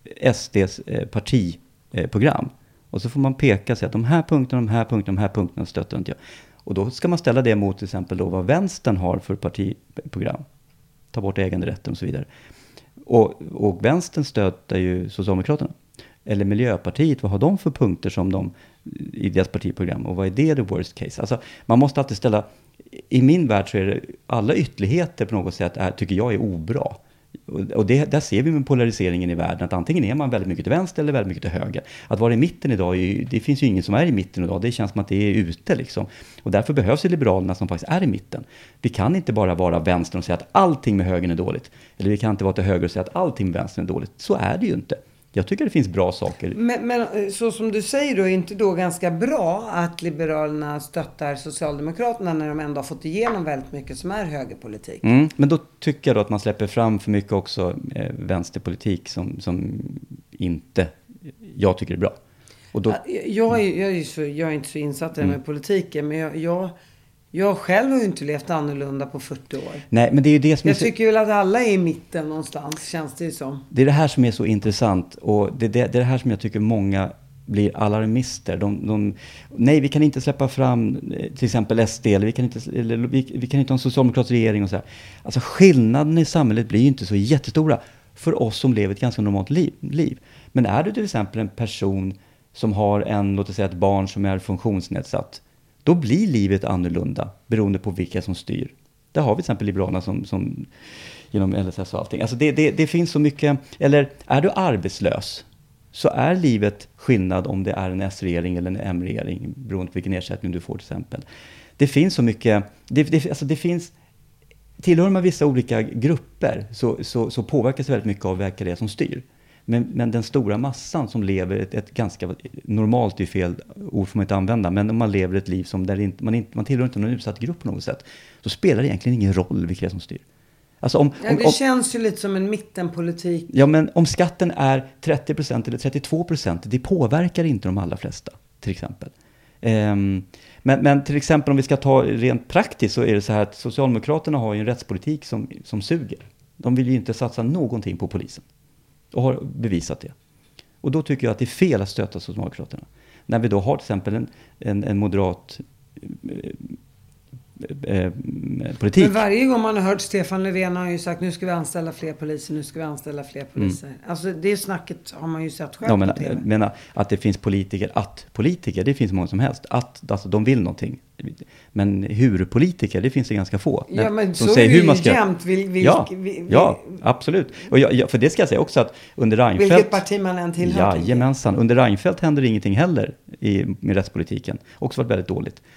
S Ds eh, partiprogram. Eh, och så får man peka sig att de här punkterna, de här punkterna, de här punkterna stöttar inte jag. Och då ska man ställa det mot till exempel då vad vänstern har för partiprogram. Ta bort äganderätten och så vidare. Och, och vänstern stöttar ju Socialdemokraterna. Eller Miljöpartiet, vad har de för punkter som de i deras partiprogram? Och vad är det the worst case? Alltså man måste alltid ställa, i min värld så är det alla ytterligheter på något sätt är, tycker jag är obra. Och det, där ser vi med polariseringen i världen att antingen är man väldigt mycket till vänster eller väldigt mycket till höger. Att vara i mitten idag, är, det finns ju ingen som är i mitten idag. Det känns som att det är ute liksom. Och därför behövs ju Liberalerna som faktiskt är i mitten. Vi kan inte bara vara vänster och säga att allting med högern är dåligt. Eller vi kan inte vara till höger och säga att allting med vänster är dåligt. Så är det ju inte. Jag tycker det finns bra saker. Men, men så som du säger då, är inte då ganska bra att Liberalerna stöttar Socialdemokraterna när de ändå har fått igenom väldigt mycket som är högerpolitik? Mm, men då tycker jag då att man släpper fram för mycket också eh, vänsterpolitik som, som inte jag tycker är bra. Och då, jag, är, jag, är så, jag är inte så insatt i mm. med politiken, men jag... jag Jag själv har ju inte levt annorlunda på fyrtio år. Nej, men det är ju det som jag är så... tycker väl att alla är i mitten någonstans, känns det ju som. Det är det här som är så intressant. Och det, det, det är det här som jag tycker många blir alarmister. De, de, nej, vi kan inte släppa fram till exempel S D. Eller vi kan inte, eller vi, vi kan inte ha en socialdemokratisk regering och så här. Alltså skillnaden i samhället blir ju inte så jättestora för oss som lever ett ganska normalt liv. liv. Men är du till exempel en person som har en, låt oss säga ett barn som är funktionsnedsatt, då blir livet annorlunda beroende på vilka som styr. Där har vi till exempel Liberalerna som, som genom L S S och allting. Alltså det, det, det finns så mycket, eller är du arbetslös så är livet skillnad om det är en S-regering eller en M-regering beroende på vilken ersättning du får till exempel. Det finns så mycket, det, det, alltså det finns, tillhör man vissa olika grupper så, så, så påverkas väldigt mycket av vilka det är som styr. Men, men den stora massan som lever ett, ett ganska normalt, är fel ord får man inte använda, men om man lever ett liv som där inte, man, inte, man tillhör inte någon utsatt grupp på något sätt, så spelar det egentligen ingen roll vilka som styr. Alltså om, ja, om, det om, känns ju lite som en mittenpolitik. Ja, men om skatten är trettio procent eller trettiotvå procent, det påverkar inte de allra flesta, till exempel. Um, men, men till exempel om vi ska ta rent praktiskt så är det så här att Socialdemokraterna har ju en rättspolitik som, som suger. De vill ju inte satsa någonting på polisen. Och har bevisat det. Och då tycker jag att det är fel att stöta Socialdemokraterna. När vi då har till exempel en, en, en moderat eh, eh, politik. Men varje gång man har hört Stefan Löfven har ju sagt nu ska vi anställa fler poliser, nu ska vi anställa fler poliser. Mm. Alltså det snacket har man ju sett själv. Ja, men, på T V. Men att det finns politiker, att politiker, det finns många som helst. Att alltså, de vill någonting. Men hur politiker, det finns det ganska få. Ja, men som så säger är det hur man ska... ju jämt. Vil, vil, ja, vil, vil, ja, absolut. Och jag, jag, för det ska jag säga också att under Reinfeldt... Vilket parti man än tillhör. Ja, gemensamt. Under Reinfeldt händer ingenting heller i, med rättspolitiken. Också varit väldigt dåligt.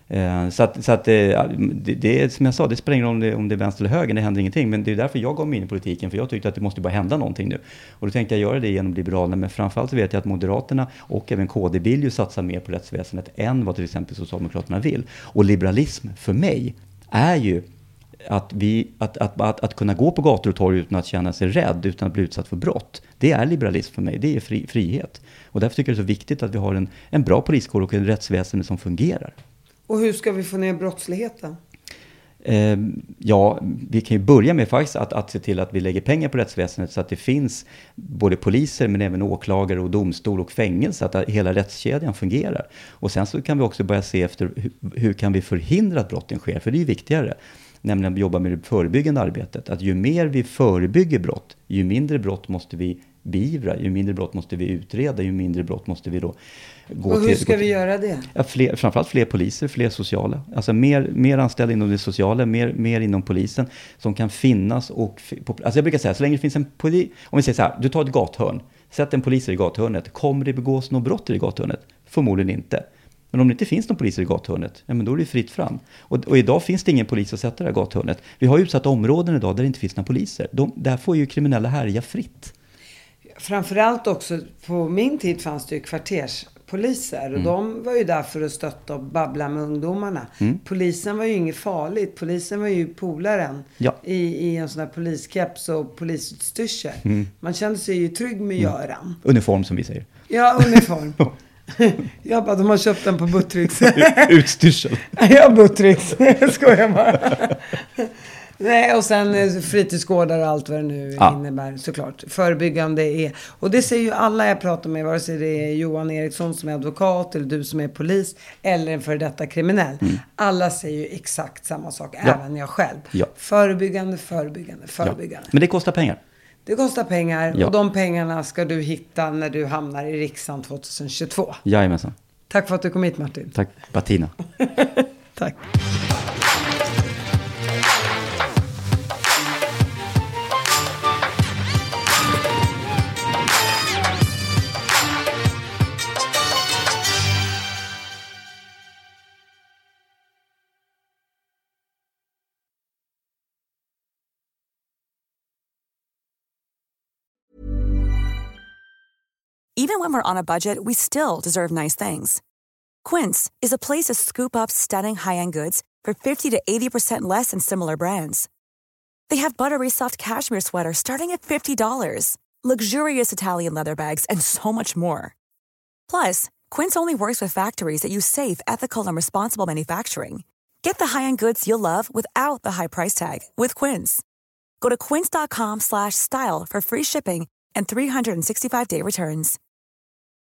Eh, så att, så att eh, det, det är som jag sa, det spelar ingen roll om det, om det är vänster eller höger, det händer ingenting. Men det är därför jag gav mig in i politiken, för jag tyckte att det måste bara hända någonting nu. Och då tänkte jag göra det genom Liberalerna, men framförallt så vet jag att Moderaterna och även K D vill ju satsa mer på rättsväsendet än vad till exempel Socialdemokraterna vill. Och liberalism för mig är ju att, vi, att, att, att, att kunna gå på gator och torg utan att känna sig rädd, utan att bli utsatt för brott. Det är liberalism för mig, det är fri, frihet. Och därför tycker jag det är så viktigt att vi har en, en bra poliskår och en rättsväsende som fungerar. Och hur ska vi få ner brottsligheten? Eh, ja, vi kan ju börja med faktiskt att, att se till att vi lägger pengar på rättsväsendet så att det finns både poliser men även åklagare och domstol och fängelse, att hela rättskedjan fungerar. Och sen så kan vi också börja se efter hur, hur kan vi förhindra att brotten sker, för det är ju viktigare. Nämligen att jobba med det förebyggande arbetet. Att ju mer vi förebygger brott, ju mindre brott måste vi beivra, ju mindre brott måste vi utreda, ju mindre brott måste vi då gå till. Och hur ska till, vi göra det? Ja, fler, framförallt fler poliser, fler sociala. Alltså mer, mer anställda inom det sociala, mer, mer inom polisen som kan finnas. Och, alltså jag brukar säga, så länge det finns en polis, om vi säger så här, du tar ett gathörn, sätt en polis i gathörnet, kommer det begås något brott i gathörnet? Förmodligen inte. Men om det inte finns någon poliser i gathörnet, ja, men då är det fritt fram. Och, och idag finns det ingen polis att sätta det här gathörnet. Vi har utsatta områden idag där det inte finns några poliser. De, där får ju kriminella härja fritt. Framförallt också, på min tid fanns det ju kvarterspoliser. Och mm. de var ju där för att stötta och babbla med ungdomarna. Mm. Polisen var ju inget farligt. Polisen var ju polaren ja. i, i en sån här poliskeps och polisutstyrsel. Mm. Man kände sig ju trygg med mm. Göran. Uniform som vi säger. Ja, uniform. Jag bara, de har köpt den på Buttricks. Utstyrsel. Ja, Buttricks. Jag skojar bara. Nej, och sen fritidsgårdar och allt vad det nu ja. innebär, såklart. Förebyggande är, och det säger ju alla jag pratar med, vare sig det är Johan Eriksson som är advokat eller du som är polis eller en för detta kriminell. Mm. Alla säger ju exakt samma sak, ja. även jag själv. Ja. Förebyggande, förebyggande, förebyggande. Ja. Men det kostar pengar. Det kostar pengar ja. och de pengarna ska du hitta när du hamnar i riksdagen tjugohundratjugotvå. Jajamensan. Tack för att du kom hit, Martin. Tack, Bettina. Tack. Even when we're on a budget, we still deserve nice things. Quince is a place to scoop up stunning high-end goods for fifty to eighty percent less than similar brands. They have buttery soft cashmere sweaters starting at fifty dollars, luxurious Italian leather bags, and so much more. Plus, Quince only works with factories that use safe, ethical, and responsible manufacturing. Get the high-end goods you'll love without the high price tag with Quince. Go to quince dot com slash style for free shipping and three sixty-five day returns.